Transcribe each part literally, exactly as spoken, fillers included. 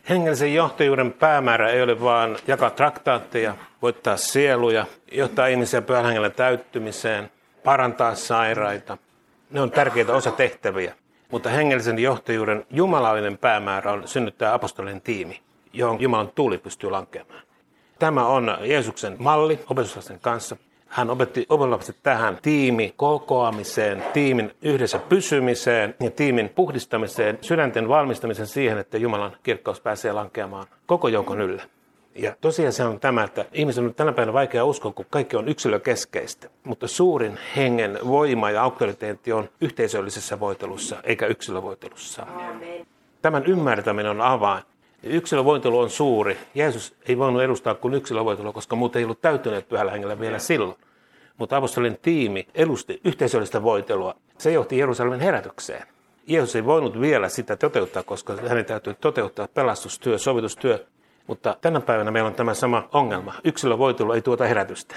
Hengellisen johtajuuden päämäärä ei ole vain jakaa traktaatteja, voittaa sieluja, johtaa ihmisiä pyhän hengellä täyttymiseen, parantaa sairaita. Ne on tärkeitä osatehtäviä, mutta hengellisen johtajuuden jumalallinen päämäärä on synnyttää apostolinen tiimi, johon Jumalan tuuli pystyy lankeamaan. Tämä on Jeesuksen malli opetuslasten kanssa. Hän opetti opetuslapset tähän tiimi kokoamiseen, tiimin yhdessä pysymiseen ja tiimin puhdistamiseen, sydänten valmistamiseen siihen, että Jumalan kirkkaus pääsee lankeamaan koko joukon ylle. Ja tosiasia on tämä, että ihmisen on tänä päivänä vaikea uskoa, kun kaikki on yksilökeskeistä. Mutta suurin hengen voima ja auktoriteetti on yhteisöllisessä voitelussa, eikä yksilövoitelussa. Amen. Tämän ymmärtäminen on avain. Yksilövoitelu on suuri. Jeesus ei voinut edustaa kuin yksilövoitelua, koska muut ei ollut täytyneet pyhällä hengellä vielä silloin. Mutta apostolinen tiimi edusti yhteisöllistä voitelua. Se johti Jerusalemin herätykseen. Jeesus ei voinut vielä sitä toteuttaa, koska hänen täytyy toteuttaa pelastustyö, sovitustyö. Mutta tänä päivänä meillä on tämä sama ongelma. Yksilövoitelu ei tuota herätystä.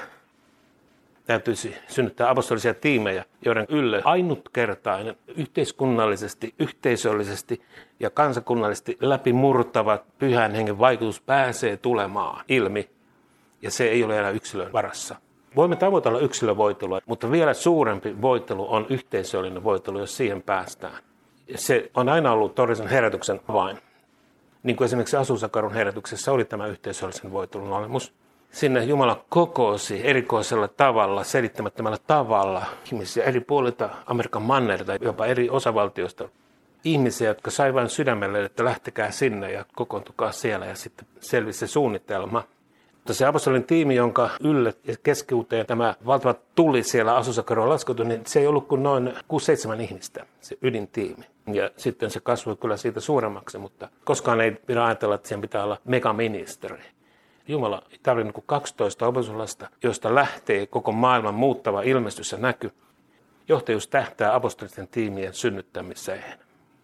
Täytyisi synnyttää apostolisia tiimejä, joiden ylle ainutkertainen, yhteiskunnallisesti, yhteisöllisesti ja kansakunnallisesti läpimurtava pyhän hengen vaikutus pääsee tulemaan ilmi. Ja se ei ole enää yksilön varassa. Voimme tavoitella yksilövoitelua, mutta vielä suurempi voitelu on yhteisöllinen voitelu, jos siihen päästään. Se on aina ollut todellisen herätyksen avain. Niin kuin esimerkiksi Azusakarun herätyksessä oli tämä yhteisöllisen voitelun olemus. Sinne Jumala kokoosi erikoisella tavalla, selittämättömällä tavalla ihmisiä eri puolilta Amerikan mannerta, jopa eri osavaltioista. Ihmisiä, jotka sai vain sydämelle, että lähtekää sinne ja kokoontukaa siellä ja sitten selvisi se suunnitelma. Mutta se apostolinen tiimi, jonka ylle ja keskiuteen tämä valtava tuli siellä Azusakarua laskeutui, niin se ei ollut kuin noin kuusi seitsemän ihmistä, se ydintiimi. Ja sitten se kasvoi kyllä siitä suuremmaksi, mutta koskaan ei pidä ajatella, että siihen pitää olla megaministeri. Jumala ei tarvinnut kuin kaksitoista opetuslasta, josta lähtee koko maailman muuttava ilmestys ja näky. Johtajuus tähtää apostolisten tiimien synnyttämiseen.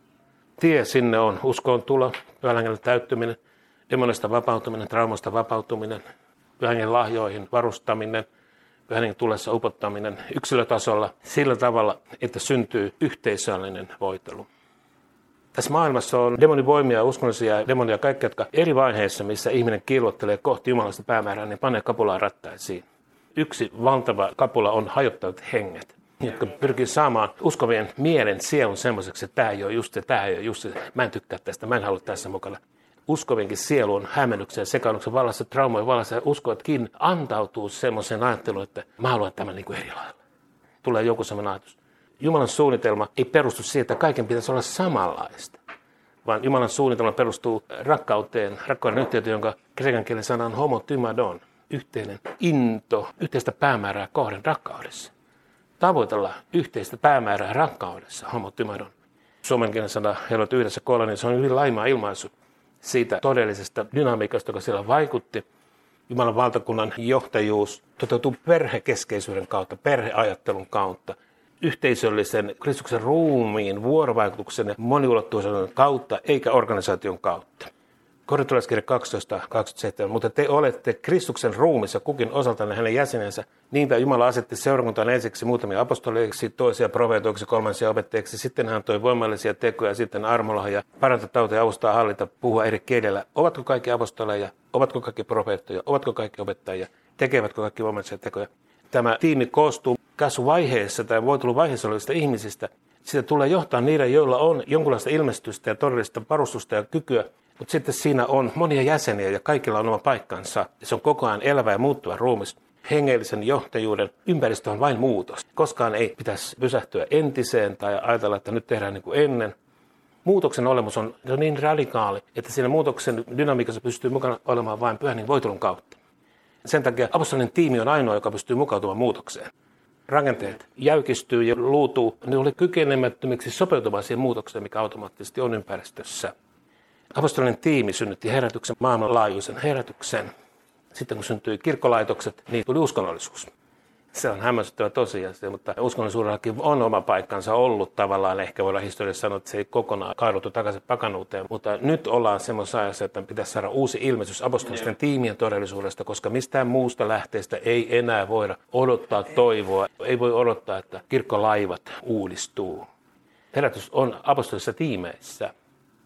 Tie sinne on uskoon tulo, pyhän hengellä täyttyminen, demonista vapautuminen, traumasta vapautuminen, pyhän hengen lahjoihin varustaminen, pyhän hengen tulessa upottaminen yksilötasolla sillä tavalla, että syntyy yhteisöllinen voitelu. Tässä maailmassa on demonivoimia, uskonnollisia demonia, kaikki, jotka eri vaiheissa, missä ihminen kilvottelee kohti jumalasta päämäärää, niin panee kapulaa rattaisiin. Yksi valtava kapula on hajottavat henget, jotka pyrkii saamaan uskovien mielen, sielun semmoiseksi, että tämä ei ole just se, tämä ei ole just se, mä en tykkää tästä, mä en halua tässä mukana. Uskovienkin sielu on hämmennyksen ja sekaannuksen vallassa, traumojen vallassa ja uskovatkin antautuu semmoiseen ajatteluun, että mä haluan tämän niin kuin eri lailla. Tulee joku semmoinen ajatus. Jumalan suunnitelma ei perustu siihen, että kaiken pitäisi olla samanlaista, vaan Jumalan suunnitelma perustuu rakkauteen, rakkauden yhteyteen, jonka kreikan kielen sana on homotymadon, yhteinen into, yhteistä päämäärää kohden rakkaudessa. Tavoitella yhteistä päämäärää rakkaudessa, homotymadon. Suomen kielen sana helot yhdessä koolla, niin se on hyvin laimaa ilmaisu siitä todellisesta dynamiikasta, joka siellä vaikutti. Jumalan valtakunnan johtajuus toteutuu perhekeskeisyyden kautta, perheajattelun kautta. Yhteisöllisen Kristuksen ruumiin, vuorovaikutuksen ja moniulottuisuuden kautta, eikä organisaation kautta. Korintolaiskirja kaksitoista kaksikymmentäseitsemän, mutta te olette Kristuksen ruumissa kukin osaltanne hänen jäsenensä. Niinpä Jumala asetti seurakuntaan ensiksi muutamia apostoleiksi, toisia profeetoiksi, kolmansia opettajiksi. Sitten hän toi voimallisia tekoja, sitten armolahja, parantaa tautia, avustaa, hallita, puhua eri kielellä. Ovatko kaikki apostoleja? Ovatko kaikki profeettoja? Ovatko kaikki opettajia? Tekevätkö kaikki voimallisia tekoja? Tämä tiimi koostuu kasvuvaiheessa tai voiteluvaiheessa olevista ihmisistä. Sitä tulee johtaa niiden, joilla on jonkinlaista ilmestystä ja todellista varustusta ja kykyä. Mutta sitten siinä on monia jäseniä ja kaikilla on oma paikkansa. Se on koko ajan elävä ja muuttuva ruumis. Hengellisen johtajuuden ympäristö on vain muutos. Koskaan ei pitäisi pysähtyä entiseen tai ajatella, että nyt tehdään niin kuin ennen. Muutoksen olemus on niin radikaali, että siinä muutoksen dynamiikassa pystyy mukana olemaan vain pyhän hengen voitelun kautta. Sen takia apostolinen tiimi on ainoa, joka pystyy mukautumaan muutokseen. Rakenteet jäykistyy ja luutuu, ne oli kykenemättömiksi sopeutumaan siihen muutokseen, mikä automaattisesti on ympäristössä. Apostolinen tiimi synnytti herätyksen, maailmanlaajuisen herätyksen. Sitten kun syntyi kirkkolaitokset, niin tuli uskonnollisuus. Se on hämmästyttävä tosiasia, mutta uskonnollisuudellakin on oma paikkansa ollut tavallaan. Ehkä voidaan historiassa sanoa, että se ei kokonaan kaaduttu takaisin pakanuuteen. Mutta nyt ollaan semmoisessa ajassa, että pitäisi saada uusi ilmestys apostolisten tiimien todellisuudesta, koska mistään muusta lähteestä ei enää voida odottaa toivoa. Ei voi odottaa, että kirkkolaivat uudistuu. Herätys on apostolisissa tiimeissä.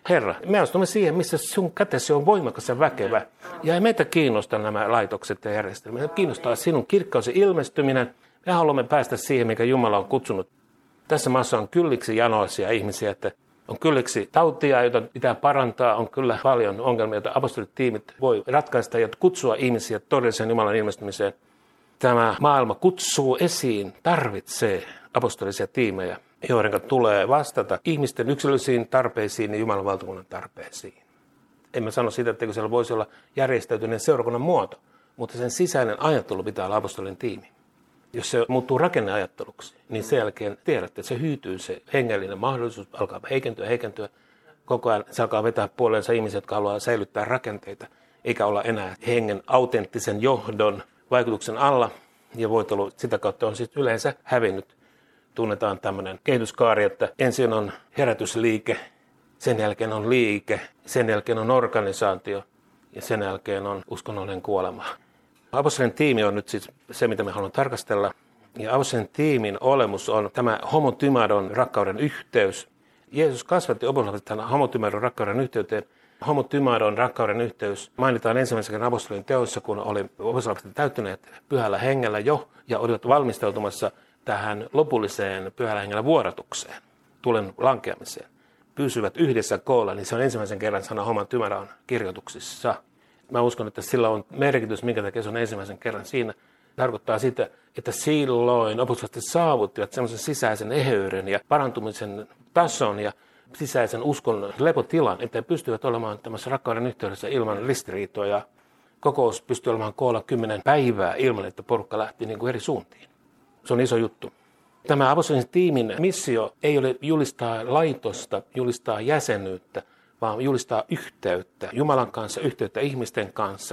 Herra, me astumme siihen, missä sun kätesi on voimakas ja väkevä. Ja ei meitä kiinnosta nämä laitokset ja järjestelmät. Meitä kiinnostaa sinun kirkkaus ja ilmestyminen. Me haluamme päästä siihen, mikä Jumala on kutsunut. Tässä maassa on kylliksi janoisia ihmisiä, että on kylliksi tautia, joita pitää parantaa. On kyllä paljon ongelmia, joita apostolitiimit voi ratkaista ja kutsua ihmisiä todelliseen Jumalan ilmestymiseen. Tämä maailma kutsuu esiin, tarvitsee apostolisia tiimejä, joiden tulee vastata ihmisten yksilöllisiin tarpeisiin ja Jumalan valtakunnan tarpeisiin. Emme sano sitä, että siellä voisi olla järjestäytyneen seurakunnan muoto, mutta sen sisäinen ajattelu pitää olla apostolinen tiimi. Jos se muuttuu rakenneajatteluksi, niin sen jälkeen tiedätte, että se hyytyy, se hengellinen mahdollisuus alkaa heikentyä, heikentyä. Koko ajan se alkaa vetää puoleensa ihmisiä, jotka haluaa säilyttää rakenteita, eikä olla enää hengen autenttisen johdon vaikutuksen alla. Ja voitelu sitä kautta on siis yleensä hävinnyt. Tunnetaan tämmöinen kehityskaari, että ensin on herätysliike, sen jälkeen on liike, sen jälkeen on organisaatio ja sen jälkeen on uskonnollinen kuolema. Apostolinen tiimi on nyt siis se, mitä me haluamme tarkastella. Ja apostolinen tiimin olemus on tämä homotymadon rakkauden yhteys. Jeesus kasvatti opetuslapset tämän homotymadon rakkauden yhteyteen. Homotymadon rakkauden yhteys mainitaan ensimmäisen kerran apostolien teoissa, kun oli opetuslapset täyttyneet pyhällä hengellä jo ja olivat valmistautumassa tähän lopulliseen pyhällä hengellä vuodatukseen, tulen lankeamiseen. Pysyvät yhdessä koolla, niin se on ensimmäisen kerran sana homotymadon kirjoituksissa. Mä uskon, että sillä on merkitys, minkä takia se on ensimmäisen kerran siinä. Tarkoittaa sitä, että silloin opetuslapset saavuttivat semmoisen sisäisen eheyden ja parantumisen tason ja sisäisen uskon lepotilan, että he pystyvät olemaan tämmöisessä rakkauden yhteydessä ilman ristiriitoja. Kokous pystyy olemaan koolla kymmenen päivää ilman, että porukka lähti niin kuin eri suuntiin. Se on iso juttu. Tämä apostolisen tiimin missio ei ole julistaa laitosta, julistaa jäsenyyttä, vaan julistaa yhteyttä Jumalan kanssa, yhteyttä ihmisten kanssa,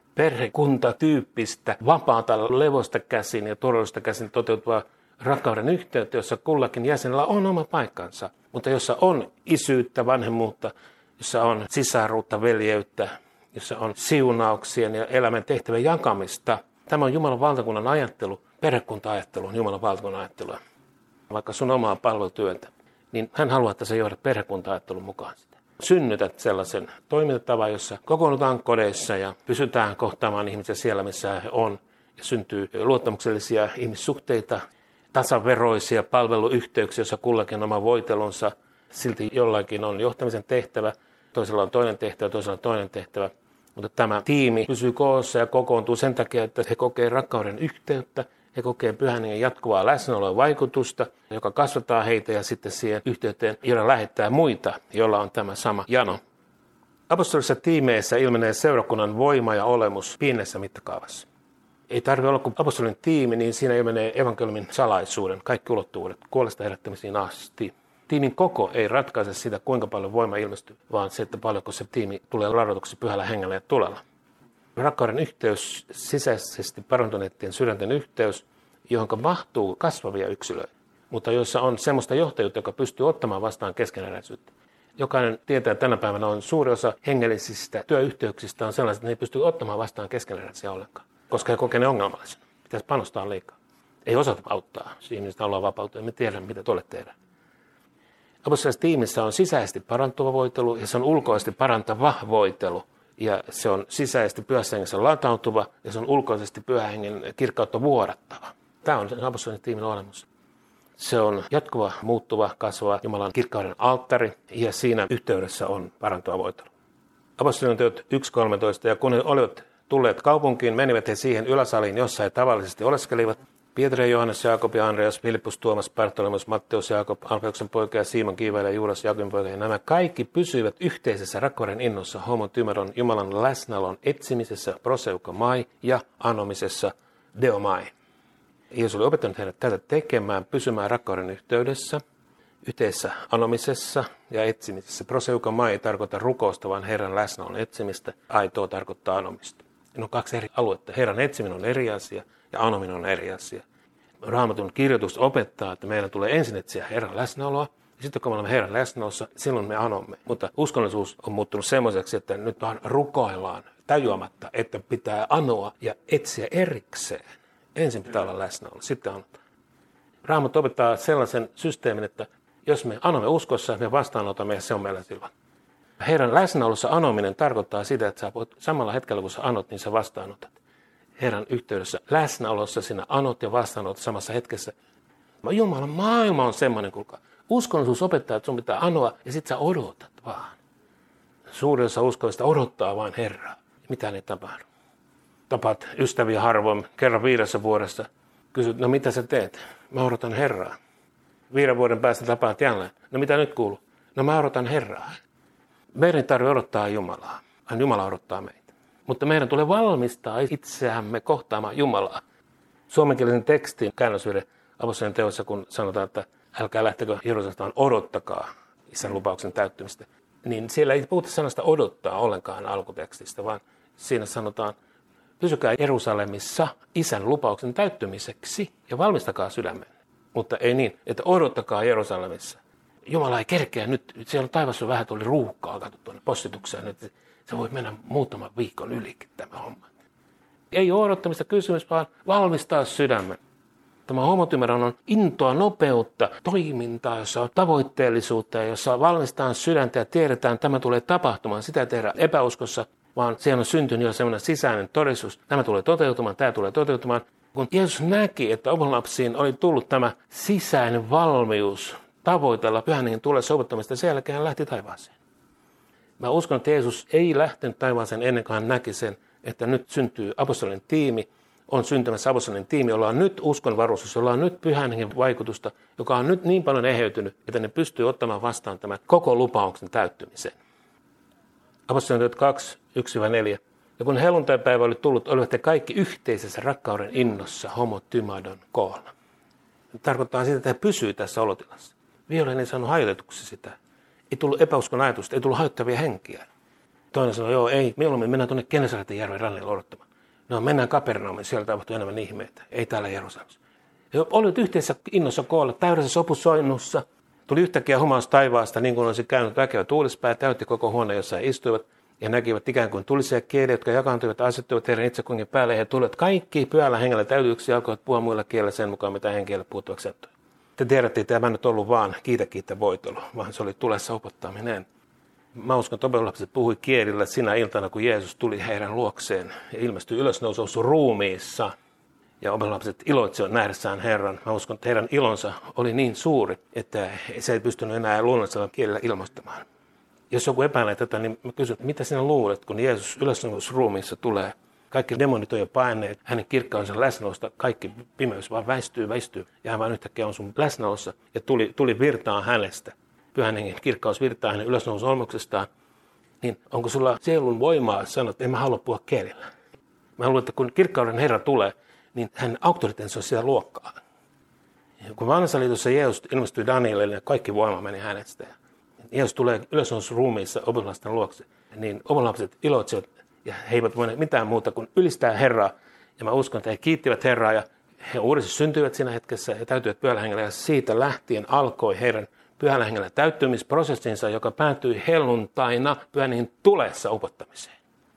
perhekuntatyyppistä, vapaata levosta käsin ja todellisuudesta käsin toteutuvaa rakkauden yhteyttä, jossa kullakin jäsenellä on oma paikkansa, mutta jossa on isyyttä, vanhemmuutta, jossa on sisaruutta, veljeyttä, jossa on siunauksien ja elämän tehtävän jakamista. Tämä on Jumalan valtakunnan ajattelu, perhekunta-ajattelu on Jumalan valtakunnan ajattelua. Vaikka sun omaa palvelutyöntä, niin hän haluaa, että sä johdat perhekunta-ajattelun mukaan sitä. Synnytät sellaisen toimintatavan, jossa kokoonnutaan kodeissa ja pysytään kohtaamaan ihmisiä siellä, missä he on. Ja syntyy luottamuksellisia ihmissuhteita, tasaveroisia palveluyhteyksiä, joissa kullakin on oma voitelunsa. Silti jollakin on johtamisen tehtävä, toisella on toinen tehtävä, toisella on toinen tehtävä. Mutta tämä tiimi pysyy koossa ja kokoontuu sen takia, että he kokee rakkauden yhteyttä. He kokee pyhän hengen jatkuvaa läsnäoloa vaikutusta, joka kasvattaa heitä ja sitten siihen yhteyteen, jolla lähettää muita, jolla on tämä sama jano. Apostolisissa tiimeissä ilmenee seurakunnan voima ja olemus pienessä mittakaavassa. Ei tarvitse olla kuin apostolinen tiimi, niin siinä ilmenee evankeliumin salaisuuden, kaikki ulottuvuudet, kuolesta herättämisiin asti. Tiimin koko ei ratkaise sitä, kuinka paljon voima ilmestyy, vaan se, että paljonko se tiimi tulee ladatuksi pyhällä hengellä ja tulella. Rakkauden yhteys, sisäisesti parantuneiden sydänten yhteys, johon mahtuu kasvavia yksilöitä, mutta joissa on semmoista johtajuutta, joka pystyy ottamaan vastaan keskeneräisyyttä. Jokainen tietää, että tänä päivänä on suuri osa hengellisistä työyhteyksistä on sellaiset, että ne ei pysty ottamaan vastaan keskeneräisiä ollenkaan, koska he kokee ne ongelmallisena. Pitäisi panostaa liikaa. Ei osata auttaa. Ihmiset haluaa vapautua, me tiedämme, mitä tuolle tehdään. Apostolisessa tiimissä on sisäisesti parantuva voitelu ja se on ulkoisesti parantava voitelu. Ja se on sisäisesti pyhässä hengessä latautuva ja se on ulkoisesti pyhän hengen kirkkautta vuodattava. Tämä on apostolisen tiimin olemus. Se on jatkuva, muuttuva, kasvava Jumalan kirkkauden alttari ja siinä yhteydessä on parantuva voitelu. Apostolien teot yksi kolmetoista ja kun he olivat tulleet kaupunkiin, menivät he siihen yläsaliin, jossa he tavallisesti oleskelivat. Pietari, Johannes, Jaakob ja Andreas, Filippus, Tuomas, Bartolomeus, Matteus, Jaakob, Alfeuksen poika ja Simon Kiivailija ja Juudas, Jaakobin poika. Ja nämä kaikki pysyivät yhteisessä rakkauden innossa homotymadon Jumalan läsnäolon etsimisessä, proseukomai ja anomisessa, deomai. Jeesus oli opettanut heidät tätä tekemään, pysymään rakkauden yhteydessä, yhteisessä anomisessa ja etsimisessä. Proseukomai ei tarkoita rukousta, vaan Herran läsnäolon etsimistä. Aitoa tarkoittaa anomista. Ne on kaksi eri aluetta. Herran etsiminen on eri asia. Ja anominen on eri asia. Raamatun kirjoitus opettaa, että meidän tulee ensin etsiä Herran läsnäoloa. Ja sitten kun me olemme Herran läsnäolossa, silloin me anomme. Mutta uskonnollisuus on muuttunut semmoiseksi, että nyt vaan rukoillaan tajuamatta, että pitää anoa ja etsiä erikseen. Ensin pitää olla läsnäolo, sitten anotaan. Raamattu opettaa sellaisen systeemin, että jos me anomme uskossa, me vastaanotamme ja se on meillä silloin. Herran läsnäolossa anominen tarkoittaa sitä, että sä voit samalla hetkellä, kun sä anot, niin sä vastaanotat. Herran yhteydessä läsnäolossa sinä anot ja vastaanotat samassa hetkessä. Jumalan maailma on semmoinen, kuulkaa. Uskonnollisuus opettaa, että sun pitää anoa ja sit sä odotat vaan. Suurin osa uskollista odottaa vain Herraa. Mitään ei tapahdu. Tapaat ystäviä harvoin kerran viidessä vuodessa. Kysyt, no mitä sä teet? Mä odotan Herraa. Viiden vuoden päästä tapaat jälleen. No mitä nyt kuuluu? No mä odotan Herraa. Meidän tarvitsee odottaa Jumalaa. Hän Jumala odottaa meitä. Mutta meidän tulee valmistaa itseämme kohtaamaan Jumalaa. Suomenkielisen tekstin käännösvirhe apostolien teoissa, kun sanotaan, että älkää lähtekö Jerusalemista, vaan odottakaa Isän lupauksen täyttymistä. Niin siellä ei puhuta sanasta odottaa ollenkaan alkutekstistä, vaan siinä sanotaan, pysykää Jerusalemissa Isän lupauksen täyttymiseksi ja valmistakaa sydämen. Mutta ei niin, että odottakaa Jerusalemissa. Jumala ei kerkeä nyt, siellä taivassa vähän tuli ruuhkaa, katso tuonne postitukseen, että se voi mennä muutaman viikon ylikin tämä homma. Ei ole odottamista kysymys, vaan valmistaa sydämen. Tämä homotymeron on intoa, nopeutta, toimintaa, jossa on tavoitteellisuutta ja jossa valmistetaan sydäntä ja tiedetään, että tämä tulee tapahtumaan. Sitä ei tehdä epäuskossa, vaan siellä on syntynyt jo sellainen sisäinen todistus. Tämä tulee toteutumaan, tämä tulee toteutumaan. Kun Jeesus näki, että openlapsiin oli tullut tämä sisäinen valmius tavoitella Pyhän Hengen tulee sovittamista, sen jälkeen hän lähti taivaaseen. Mä uskon, että Jeesus ei lähtenyt taivaaseen ennen kuin hän näki sen, että nyt syntyy apostolinen tiimi, on syntymässä apostolinen tiimi, jolla on nyt uskonvarustus, jolla on nyt Pyhän Hengen vaikutusta, joka on nyt niin paljon eheytynyt, että ne pystyy ottamaan vastaan tämän koko lupauksen täyttymisen. Apostolien teot kaksi, yksi neljä. Ja kun helluntaipäivä oli tullut, olivat he kaikki yhteisessä rakkauden innossa homotymadon koolla. Tarkoittaa sitä, että he pysyy tässä olotilassa. Vielä ei saanut hajotetuksi sitä. Ei tullut epäuskon ajatusta, ei tullut hajottavia henkiä. Toinen sanoi, joo, ei, mieluummin mennään tuonne Genesaretin järven rannille odottamaan. No mennään Kapernaumiin, siellä tapahtuu enemmän ihmeitä. Ei täällä Jerusalemissa. He olivat yhteisessä innossa koolla, täydessä sopusoinnussa. Tuli yhtäkkiä humaus taivaasta, niin kuin olisi käynyt väkevä tuulispää, täytti koko huone, jossa he istuivat. Ja näkivät ikään kuin tulisia kieliä, jotka jakaantuivat ja asettuivat heidän itse kunkin päälle. He tulivat kaikki pyhällä hengellä täytyksi ja alkoivat puhua muilla kielillä sen mukaan, mitä henkielä puuttuvaksi sattui. Te tiedätte, että tämä nyt ollut vaan kiitä kiitä voitelu, vaan se oli tulessa opottaminen. Mä uskon, että opetuslapset puhui kielillä sinä iltana, kun Jeesus tuli heidän luokseen ja ilmestyi ylösnousussa ruumiissa. Ja opetuslapset iloitsivat nähdessään Herran. Mä uskon, että heidän ilonsa oli niin suuri, että se ei pystynyt enää luonnollisella kielellä ilmoittamaan. Jos joku epäilee tätä, niin mä kysyn, että mitä sinä luulet, kun Jeesus ylösnousussa ruumiissa tulee? Kaikki demonit on jo paineet, hänen kirkkaansa läsnäolosta, kaikki pimeys vaan väistyy, väistyy. Ja hän vaan yhtäkkiä on sun läsnäolossa ja tuli, tuli virtaan hänestä. Pyhän Hengen kirkkaus virtaa hänen ylösnousun olmuksestaan. Niin onko sulla sielun voimaa sanoa, että en mä halua puhua kielillä? Mä luulen, että kun kirkkauden Herra tulee, niin hänen auktoriteettinsa on sitä luokkaa. Ja kun vanhassa liitossa Jeesus ilmestyi Danielille, niin kaikki voima meni hänestä. Jeesus tulee ylösnousussa ruumiissa opetuslasten luokse, niin opetuslapset iloitsivat. Ja he eivät voineet mitään muuta kuin ylistää Herraa. Ja mä uskon, että he kiittivät Herraa ja he uudestaan syntyivät siinä hetkessä ja täytyivät Pyhällä Hengellä. Ja siitä lähtien alkoi heidän Pyhällä Hengellä täyttymisprosessinsa, joka päätyi helluntaina Pyhän Hengen tulessa upottamiseen.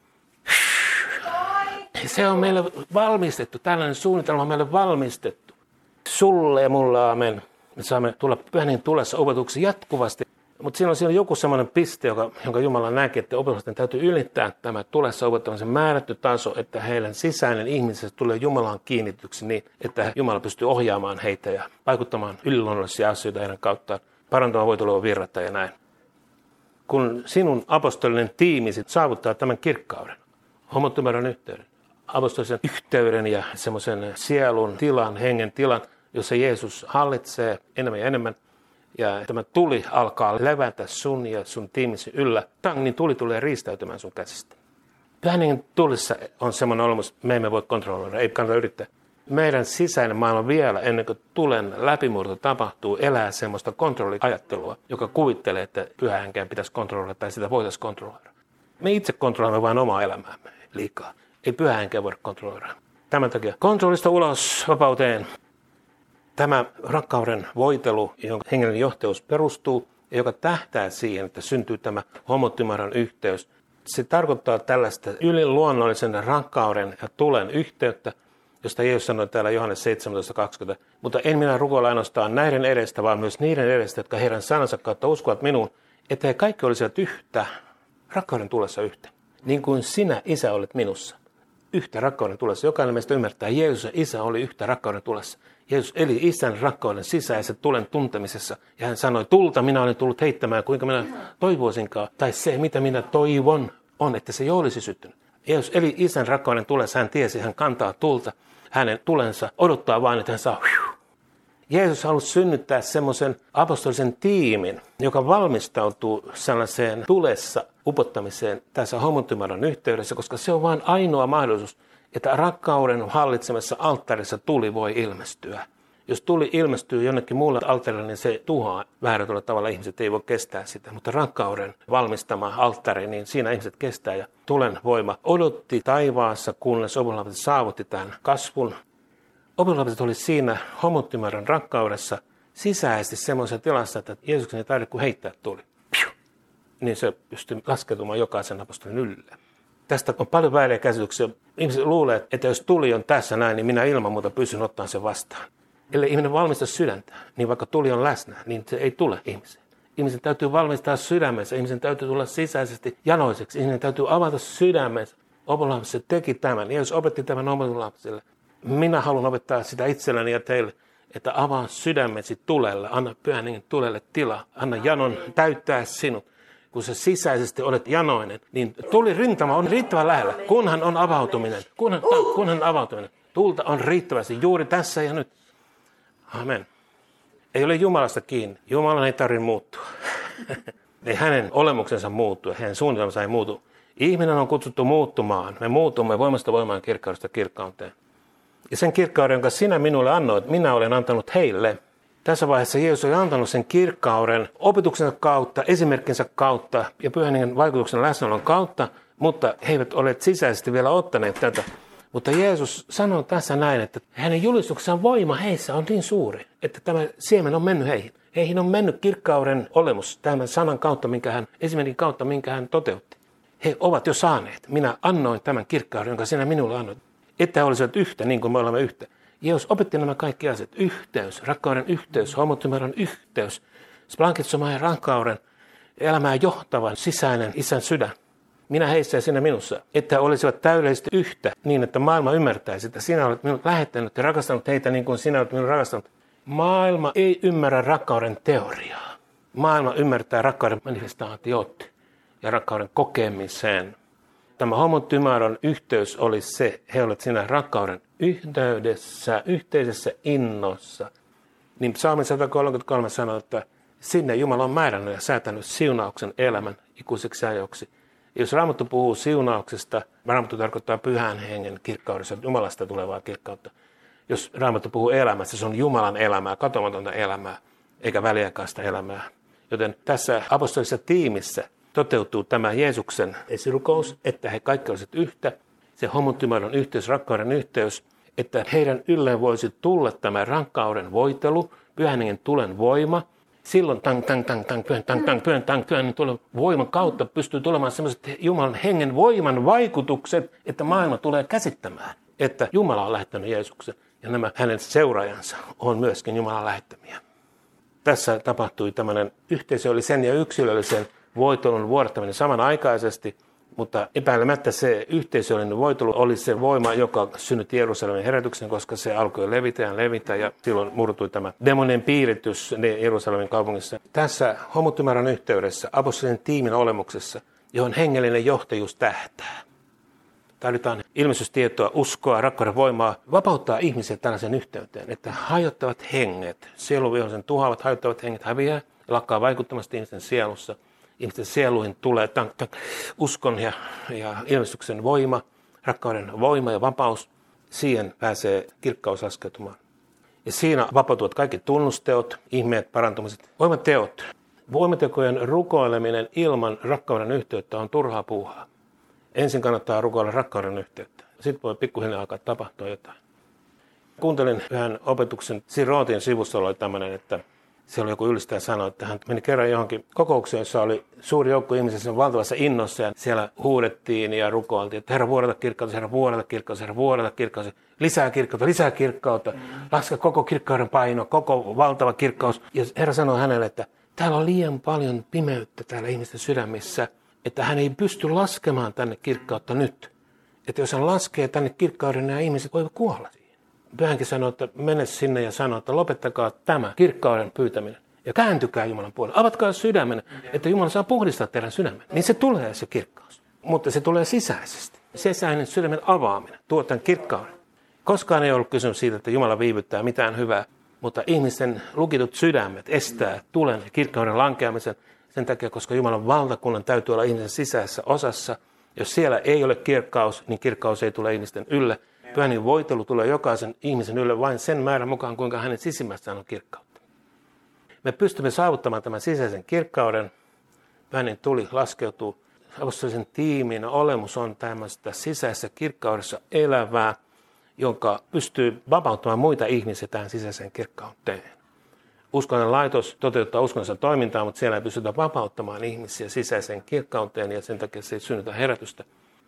Se on meille valmistettu, tällainen suunnitelma on meille valmistettu. Sulle ja mulle, amen. Me saamme tulla Pyhän Hengen tulessa upotuksi jatkuvasti. Mutta siinä on, siinä on joku sellainen piste, joka, jonka Jumala näki, että opetuslasten täytyy ylittää tämä tulessa opettamisen määrätty taso, että heidän sisäinen ihmisensä tulee Jumalaan kiinnityksi niin, että Jumala pystyy ohjaamaan heitä ja vaikuttamaan yliluonnollisia asioita heidän kauttaan, parantamaan voitolua virrata ja näin. Kun sinun apostolinen tiimisi saavuttaa tämän kirkkauden, homotymeron yhteyden, apostolisen yhteyden ja semmoisen sielun tilan, hengen tilan, jossa Jeesus hallitsee enemmän ja enemmän, ja tämä tuli alkaa levätä sun ja sun tiimisi yllä. Tang, niin tuli tulee riistäytymään sun käsistä. Pyhän Hengen tulissa on semmoinen olemus, että me emme voi kontrolloida, ei kannata yrittää. Meidän sisäinen maailma vielä, ennen kuin tulen läpimurto tapahtuu, elää semmoista kontrolliajattelua, joka kuvittelee, että Pyhän Henkeä pitäisi kontrolloida tai sitä voitaisiin kontrolloida. Me itse kontrolloimme vain omaa elämäämme liikaa. Ei Pyhän Henkeä voida kontrolloida. Tämän takia kontrollista ulos vapauteen. Tämä rakkauden voitelu, jonka hengellinen johtajuus perustuu ja joka tähtää siihen, että syntyy tämä homotymeron yhteys, se tarkoittaa tällaista yliluonnollisen rakkauden ja tulen yhteyttä, josta Jeesus sanoi täällä Johannes seitsemäntoista kaksikymmentä. Mutta en minä rukoilla ainoastaan näiden edestä, vaan myös niiden edestä, jotka heidän sanansa kautta uskovat minuun, että he kaikki olisivat yhtä, rakkauden tulessa yhtä. Niin kuin sinä, Isä, olet minussa. Yhtä rakkauden tulessa. Jokainen meistä ymmärtää, että Jeesus ja Isä oli yhtä rakkauden tulessa. Jeesus eli Isän rakkauden sisäisen tulen tuntemisessa. Ja hän sanoi, tulta minä olen tullut heittämään, kuinka minä toivoisinkaan. Tai se, mitä minä toivon, on, että se jo olisi syttynyt. Jeesus eli Isän rakkauden tulessa. Hän tiesi, hän kantaa tulta. Hänen tulensa odottaa vain, että hän saa. Jeesus halusi synnyttää semmoisen apostolisen tiimin, joka valmistautuu sellaiseen tulessa upottamiseen tässä hommontymäärän yhteydessä, koska se on vain ainoa mahdollisuus, että rakkauden hallitsemassa alttarissa tuli voi ilmestyä. Jos tuli ilmestyy jonnekin muulle alttarille, niin se tuhoaa väärällä tavalla. Ihmiset ei voi kestää sitä, mutta rakkauden valmistama alttari, niin siinä ihmiset kestää. Ja tulen voima odotti taivaassa, kunnes opetuslapset saavutti tämän kasvun. Opetuslapset oli siinä hommontymäärän rakkaudessa sisäisesti semmoisessa tilassa, että Jeesuksen ei tarvitse kuin heittää tuli. Piu! Niin se pystyi laskeutumaan jokaisen apostolin ylle. Tästä on paljon vääriä käsityksiä. Ihmiset luulee, että jos tuli on tässä näin, niin minä ilman muuta pystyn ottamaan sen vastaan. Ellei ihminen valmista sydäntä, niin vaikka tuli on läsnä, niin se ei tule ihmiseen. Ihmisen täytyy valmistaa sydämensä, ihmisen täytyy tulla sisäisesti janoiseksi, ihmisen täytyy avata sydämensä. Opetuslapset teki tämän, Jeesus opetti tämän opetuslapsille. Minä haluan opettaa sitä itselläni ja teille, että avaa sydämesi tulelle, anna Pyhän Hengen tulelle tila, anna janon täyttää sinut. Kun sä sisäisesti olet janoinen, niin tuli rintama on riittävän lähellä, kunhan on avautuminen, kunhan, kunhan avautuminen. Tulta on riittävästi juuri tässä ja nyt. Amen. Ei ole Jumalasta kiinni. Jumalan ei tarvitse muuttua. Ei hänen olemuksensa muuttua, hänen suunnitelmansa ei muutu. Ihminen on kutsuttu muuttumaan. Me muutumme voimasta voimaan, kirkkaudesta kirkkauteen. Ja sen kirkkauden, jonka sinä minulle annoit, minä olen antanut heille. Tässä vaiheessa Jeesus oli antanut sen kirkkauden opetuksensa kautta, esimerkkinsä kautta ja Pyhän Hengen vaikutuksen läsnäolon kautta, mutta he eivät ole sisäisesti vielä ottaneet tätä. Mutta Jeesus sanoo tässä näin, että hänen julistuksessaan voima heissä on niin suuri, että tämä siemen on mennyt heihin. Heihin on mennyt kirkkauden olemus tämän sanan kautta, minkä hän, esimerkin kautta, minkä hän toteutti. He ovat jo saaneet. Minä annoin tämän kirkkauden, jonka sinä minulle annoit. Että he olisivat yhtä, niin kuin me olemme yhtä. Jeesus opetti nämä kaikki asiat. Yhteys, rakkauden yhteys, hommontymäärän yhteys, splankitsomaan rakkauden, elämää johtavan sisäinen Isän sydän. Minä heissä ja sinä minussa, että he olisivat täydellisesti yhtä niin, että maailma ymmärtäisi, että sinä olet minut lähettänyt ja rakastanut heitä niin kuin sinä olet minut rakastanut. Maailma ei ymmärrä rakkauden teoriaa. Maailma ymmärtää rakkauden manifestaatiot ja rakkauden kokemisen. Tämä hommontymäärän yhteys oli se, he olivat siinä rakkauden yhteydessä, yhteisessä innossa. Niin Psalmi sata kolmekymmentäkolme sanoo, että sinne Jumala on määrännyt ja säätänyt siunauksen elämän ikuiseksi ajoksi. Jos Raamattu puhuu siunauksesta, Raamattu tarkoittaa Pyhän Hengen kirkkaudessa, Jumalasta tulevaa kirkkautta. Jos Raamattu puhuu elämästä, se on Jumalan elämää, katomatonta elämää, eikä väliaikaista elämää. Joten tässä apostolisessa tiimissä toteutuu tämä Jeesuksen esirukous, että he kaikki olisivat yhtä. Se hommontymäärän yhteys, rakkauden yhteys, että heidän ylleen voisi tulla tämä rakkauden voitelu, Pyhän Hengen tulen voima. Silloin tang, tang, tang, tang, pyhän, tang, tang, pyhän, tang, pyhän, niin tulen voiman kautta pystyy tulemaan sellaiset Jumalan hengen voiman vaikutukset, että maailma tulee käsittämään, että Jumala on lähettänyt Jeesuksen ja nämä hänen seuraajansa on myöskin Jumalan lähettämiä. Tässä tapahtui tämmöinen yhteisöllisen ja yksilöllisen voitelun vuodattaminen samanaikaisesti, mutta epäilemättä se yhteisöllinen voitelu oli se voima, joka synnytti Jerusalemin herätyksen, koska se alkoi levitä ja levitä ja silloin murtui tämä demonien piiritys Jerusalemin kaupungissa. Tässä hommontymäärän yhteydessä, apostolisen tiimin olemuksessa, johon hengellinen johtajuus tähtää. Tarvitaan ilmestystietoa, uskoa, rakkauden voimaa, vapauttaa ihmisiä tällaisen yhteyteen, että hajottavat henget, sieluvihollisen tuhoavat, hajottavat henget häviää ja lakkaa vaikuttamasta ihmisten sielussa. Ihmisten sieluihin tulee tank, tank, uskon ja, ja ilmestyksen voima, rakkauden voima ja vapaus. Siihen pääsee kirkkaus askeutumaan. Ja siinä vapautuvat kaikki tunnusteot, ihmeet, parantumiset, voimateot. Voimatekojen rukoileminen ilman rakkauden yhteyttä on turhaa puuhaa. Ensin kannattaa rukoilla rakkauden yhteyttä. Sitten voi pikkuhiljaa alkaa tapahtua jotain. Kuuntelin yhden opetuksen, Sirootin sivussa oli tämmöinen, että siellä oli joku ylistäjä sanoi, että hän meni kerran johonkin kokoukseen, jossa oli suuri joukko ihmisiä sen valtavassa innossa ja siellä huudettiin ja rukoiltiin, että Herra vuodata kirkkautta, Herra vuodata kirkkautta, Herra vuodata kirkkautta, lisää kirkkautta, lisää kirkkautta, laske koko kirkkauden paino, koko valtava kirkkaus. Ja Herra sanoi hänelle, että täällä on liian paljon pimeyttä täällä ihmisten sydämissä. että hän ei pysty laskemaan tänne kirkkautta nyt. Että jos hän laskee tänne kirkkauden, nämä ihmiset voivat kuolla siihen. Pyhänkin sanoo, että mene sinne ja sano, että lopettakaa tämä kirkkauden pyytäminen. Ja kääntykää Jumalan puolelle. Avatkaa sydämen, että Jumala saa puhdistaa teidän sydämen. Niin se tulee se kirkkaus. Mutta se tulee sisäisesti. Sisäinen sydämen avaaminen tuo tämän kirkkauden. Koskaan ei ollut kysymys siitä, että Jumala viivyttää mitään hyvää. Mutta ihmisten lukitut sydämet estää tulen ja kirkkauden lankeamisen sen takia, koska Jumalan valtakunnan täytyy olla ihmisen sisäisessä osassa. Jos siellä ei ole kirkkaus, niin kirkkaus ei tule ihmisten ylle. Pyhän voitelu tulee jokaisen ihmisen ylle vain sen määrän mukaan, kuinka hänen sisimmästään on kirkkautta. Me pystymme saavuttamaan tämän sisäisen kirkkauden. Pyhän tuli laskeutuu. Apostolisen tiimin olemus on tämmöistä sisäisessä kirkkaudessa elävää, jonka pystyy vapauttamaan muita ihmisiä tähän sisäiseen kirkkauteen. Uskonnon laitos toteuttaa uskonnonsa toimintaa, mutta siellä ei pystytä vapauttamaan ihmisiä sisäiseen kirkkauteen ja sen takia se ei synnytä herätystä.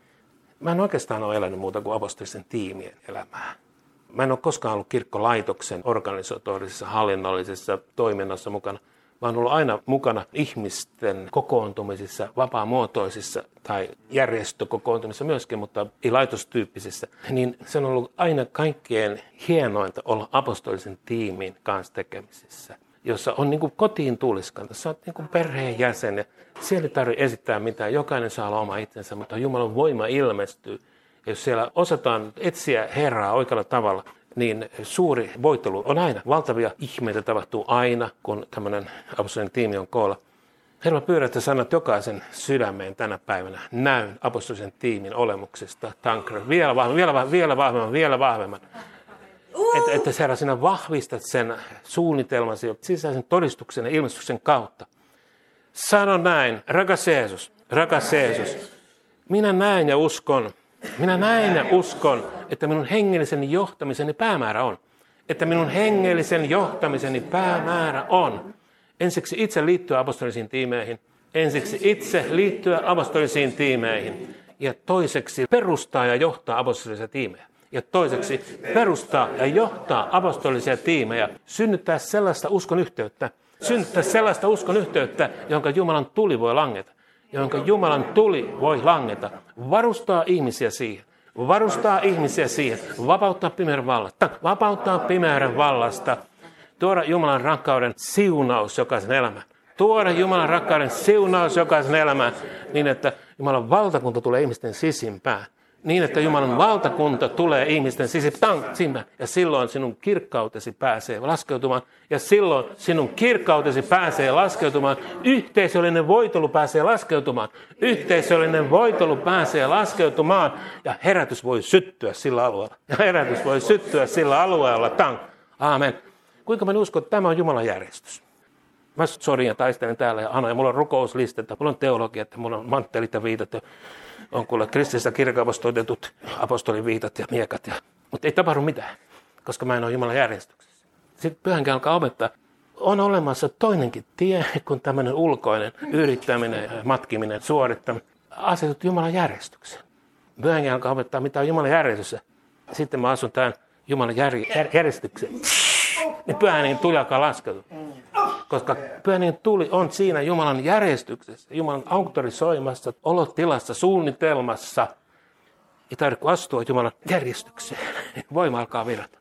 Mä en oikeastaan ole elänyt muuta kuin apostolisen tiimien elämää. Mä en ole koskaan ollut kirkkolaitoksen organisatorisessa hallinnollisessa toiminnassa mukana. Mä oon ollut aina mukana ihmisten kokoontumisissa, vapaamuotoisissa tai järjestökokoontumisissa myöskin, mutta ei laitostyyppisissä. Niin se on ollut aina kaikkein hienointa olla apostolisen tiimin kanssa tekemisissä, jossa on niin kuin kotiin tuliskanta. Sä oot niin kuin perheenjäsen ja siellä ei tarvitse esittää mitään. Jokainen saa olla oma itsensä, mutta Jumalan voima ilmestyy. Ja jos siellä osataan etsiä Herraa oikealla tavalla, niin suuri voittelu on aina. Valtavia ihmeitä tapahtuu aina, kun tämmöinen apostolinen tiimi on koolla. Herra, pyydän, että sanot jokaisen sydämeen tänä päivänä näyn apostolisen tiimin olemuksesta. Tankre, vielä vahvemman, vielä vahvemman, vielä vahvemman, vielä vahvemman. Että, että Herra, sinä vahvistat sen suunnitelmasi sisäisen todistuksen ja ilmestyksen kautta. Sano näin, rakas Jeesus, rakas Jeesus, minä näen ja uskon, minä näen ja uskon, että minun hengellisen johtamiseni päämäärä on. Että minun hengellisen johtamiseni päämäärä on. Ensiksi itse liittyä apostolisiin tiimeihin. Ensiksi itse liittyä apostolisiin tiimeihin. Ja toiseksi perustaa ja johtaa apostolisia tiimejä. Ja toiseksi perustaa ja johtaa apostolisia tiimejä. Synnyttää sellaista uskon yhteyttä. Synnyttää sellaista uskon yhteyttä, jonka Jumalan tuli voi langeta. Jonka Jumalan tuli voi langeta. Varustaa ihmisiä siihen. Varustaa ihmisiä siihen. Vapauttaa pimeän vallasta. Vapauttaa pimeän vallasta. Tuoda Jumalan rakkauden siunaus jokaisen elämään. Tuoda Jumalan rakkauden siunaus jokaisen elämään. Niin, että Jumalan valtakunta tulee ihmisten sisimpään. Niin, että Jumalan valtakunta tulee ihmisten sisimpään. Ja silloin sinun kirkkautesi pääsee laskeutumaan. Ja silloin sinun kirkkautesi pääsee laskeutumaan. Yhteisöllinen voitelu pääsee laskeutumaan. Yhteisöllinen voitelu pääsee laskeutumaan. Ja herätys voi syttyä sillä alueella. Ja herätys voi syttyä sillä alueella. Tang. Aamen. Kuinka mä uskon, että tämä on Jumalan järjestys? Mä sodin ja taistelen täällä ja anoin. Mulla on rukouslistettä, mulla on teologia, että mulla on manttelit ja viitat. Ja on kuule kristillisessä kirkkoapassa todetut apostoliviitat ja miekat. Ja, mutta ei tapahdu mitään, koska mä en ole Jumalan järjestyksessä. Sitten pyhänkin alkaa opettaa. On olemassa toinenkin tie kuin tämmöinen ulkoinen yrittäminen ja matkiminen, suorittaminen. Asetut Jumalan järjestykseen. Pyhänkin alkaa opettaa, mitä on Jumalan järjestys. Sitten mä asun tämän Jumalan jär, jär, järjestykseen. Niin pyhän tuli alkaa laskeutua. Koska pyhän tuli on siinä Jumalan järjestyksessä, Jumalan auktorisoimassa, olotilassa, suunnitelmassa. Ei tarvitse astua Jumalan järjestykseen. Voima alkaa virrata.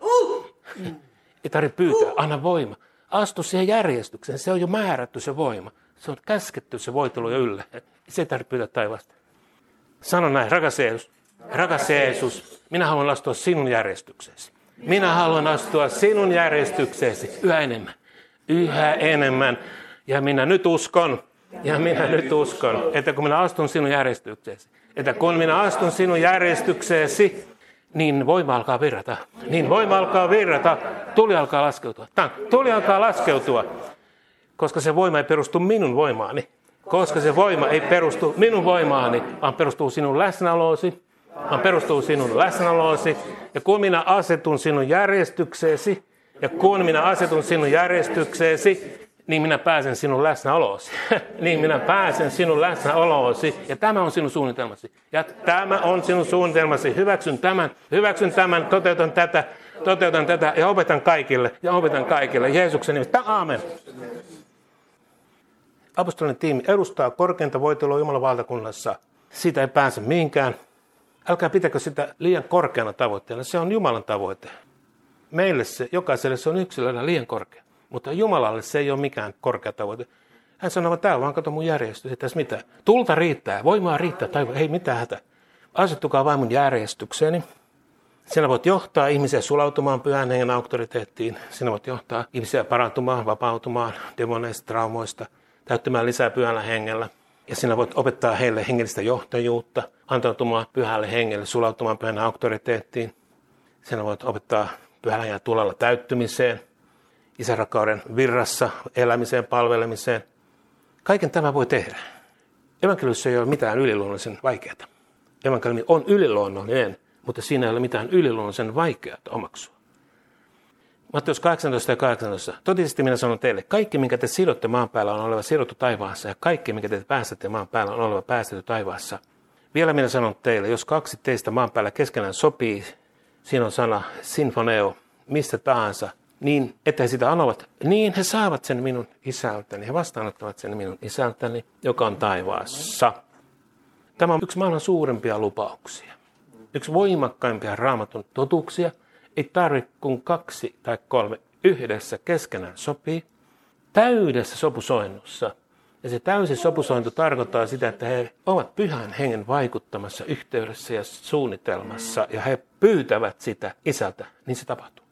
Ei tarvitse pyytää, anna voima. Astu siihen järjestykseen, se on jo määrätty se voima. Se on käsketty se voitelu jo ylle. Se ei tarvitse pyytää taivaasta. Sano näin, rakas Jeesus, rakas Jeesus, minä haluan astua sinun järjestykseesi. Minä haluan astua sinun järjestykseesi yhä enemmän. Yhä enemmän. Ja minä nyt uskon, ja minä nyt uskon, että kun minä astun sinun järjestykseesi, että kun minä astun sinun järjestykseesi, niin voima alkaa virrata. Niin voima alkaa virrata. Tuli alkaa laskeutua. Tän, tuli alkaa laskeutua. Koska se voima ei perustu minun voimaani. Koska se voima ei perustu minun voimaani, vaan perustuu sinun läsnäoloosi. Vaan perustuu sinun läsnäoloosi. Ja kun minä asetun sinun järjestykseesi, ja kun minä asetun sinun järjestykseesi, niin minä pääsen sinun läsnäoloosi. niin minä pääsen sinun läsnäoloosi. Ja tämä on sinun suunnitelmasi. Ja tämä on sinun suunnitelmasi. Hyväksyn tämän, hyväksyn tämän, toteutan tätä, toteutan tätä ja opetan kaikille. Ja opetan kaikille. Jeesuksen nimessä. Aamen. Apostolinen tiimi edustaa korkeinta voitelua Jumalan valtakunnassa. Siitä ei pääse mihinkään. Älkää pitäkö sitä liian korkeana tavoitteena. Se on Jumalan tavoite. Meille se, jokaiselle se on yksilönä liian korkea. Mutta Jumalalle se ei ole mikään korkea tavoite. Hän sanoo, että tää vaan kato mun järjestys, ei tässä mitään. Tulta riittää, voimaa riittää, tai ei mitään hätä. Asettukaa vain mun järjestykseeni. Sinä voit johtaa ihmisiä sulautumaan pyhän hengen auktoriteettiin. Sinä voit johtaa ihmisiä parantumaan, vapautumaan demoneista, traumoista, täyttämään lisää pyhällä hengellä. Ja sinä voit opettaa heille hengellistä johtajuutta, antautumaan pyhälle hengelle, sulautumaan pyhän auktoriteettiin. Sinä voit opettaa pyhällä hengellä tulella täyttymiseen, isänrakkauden virrassa, elämiseen, palvelemiseen. Kaiken tämä voi tehdä. Evankeliumissa ei ole mitään yliluonnollisen vaikeaa. Evankeliumi on yliluonnollinen, mutta siinä ei ole mitään yliluonnollisen vaikeaa omaksua. Matteus kahdeksantoista ja kahdeksantoista. Totisesti minä sanon teille, kaikki minkä te sidotte maan päällä on oleva sidottu taivaassa, ja kaikki minkä te päästätte maan päällä on oleva päästetty taivaassa. Vielä minä sanon teille, jos kaksi teistä maan päällä keskenään sopii, siinä on sana sinfoneo, mistä tahansa, niin että he sitä anovat, niin he saavat sen minun isältäni. He vastaanottavat sen minun isältäni, joka on taivaassa. Tämä on yksi maailman suurimpia lupauksia. Yksi voimakkaimpia Raamatun totuuksia. Ei tarvitse kuin kaksi tai kolme yhdessä keskenään sopii täydessä sopusoinnussa. Ja se täysi sopusointu tarkoittaa sitä, että he ovat pyhän hengen vaikuttamassa yhteydessä ja suunnitelmassa. Ja he pyytävät sitä isältä, niin se tapahtuu.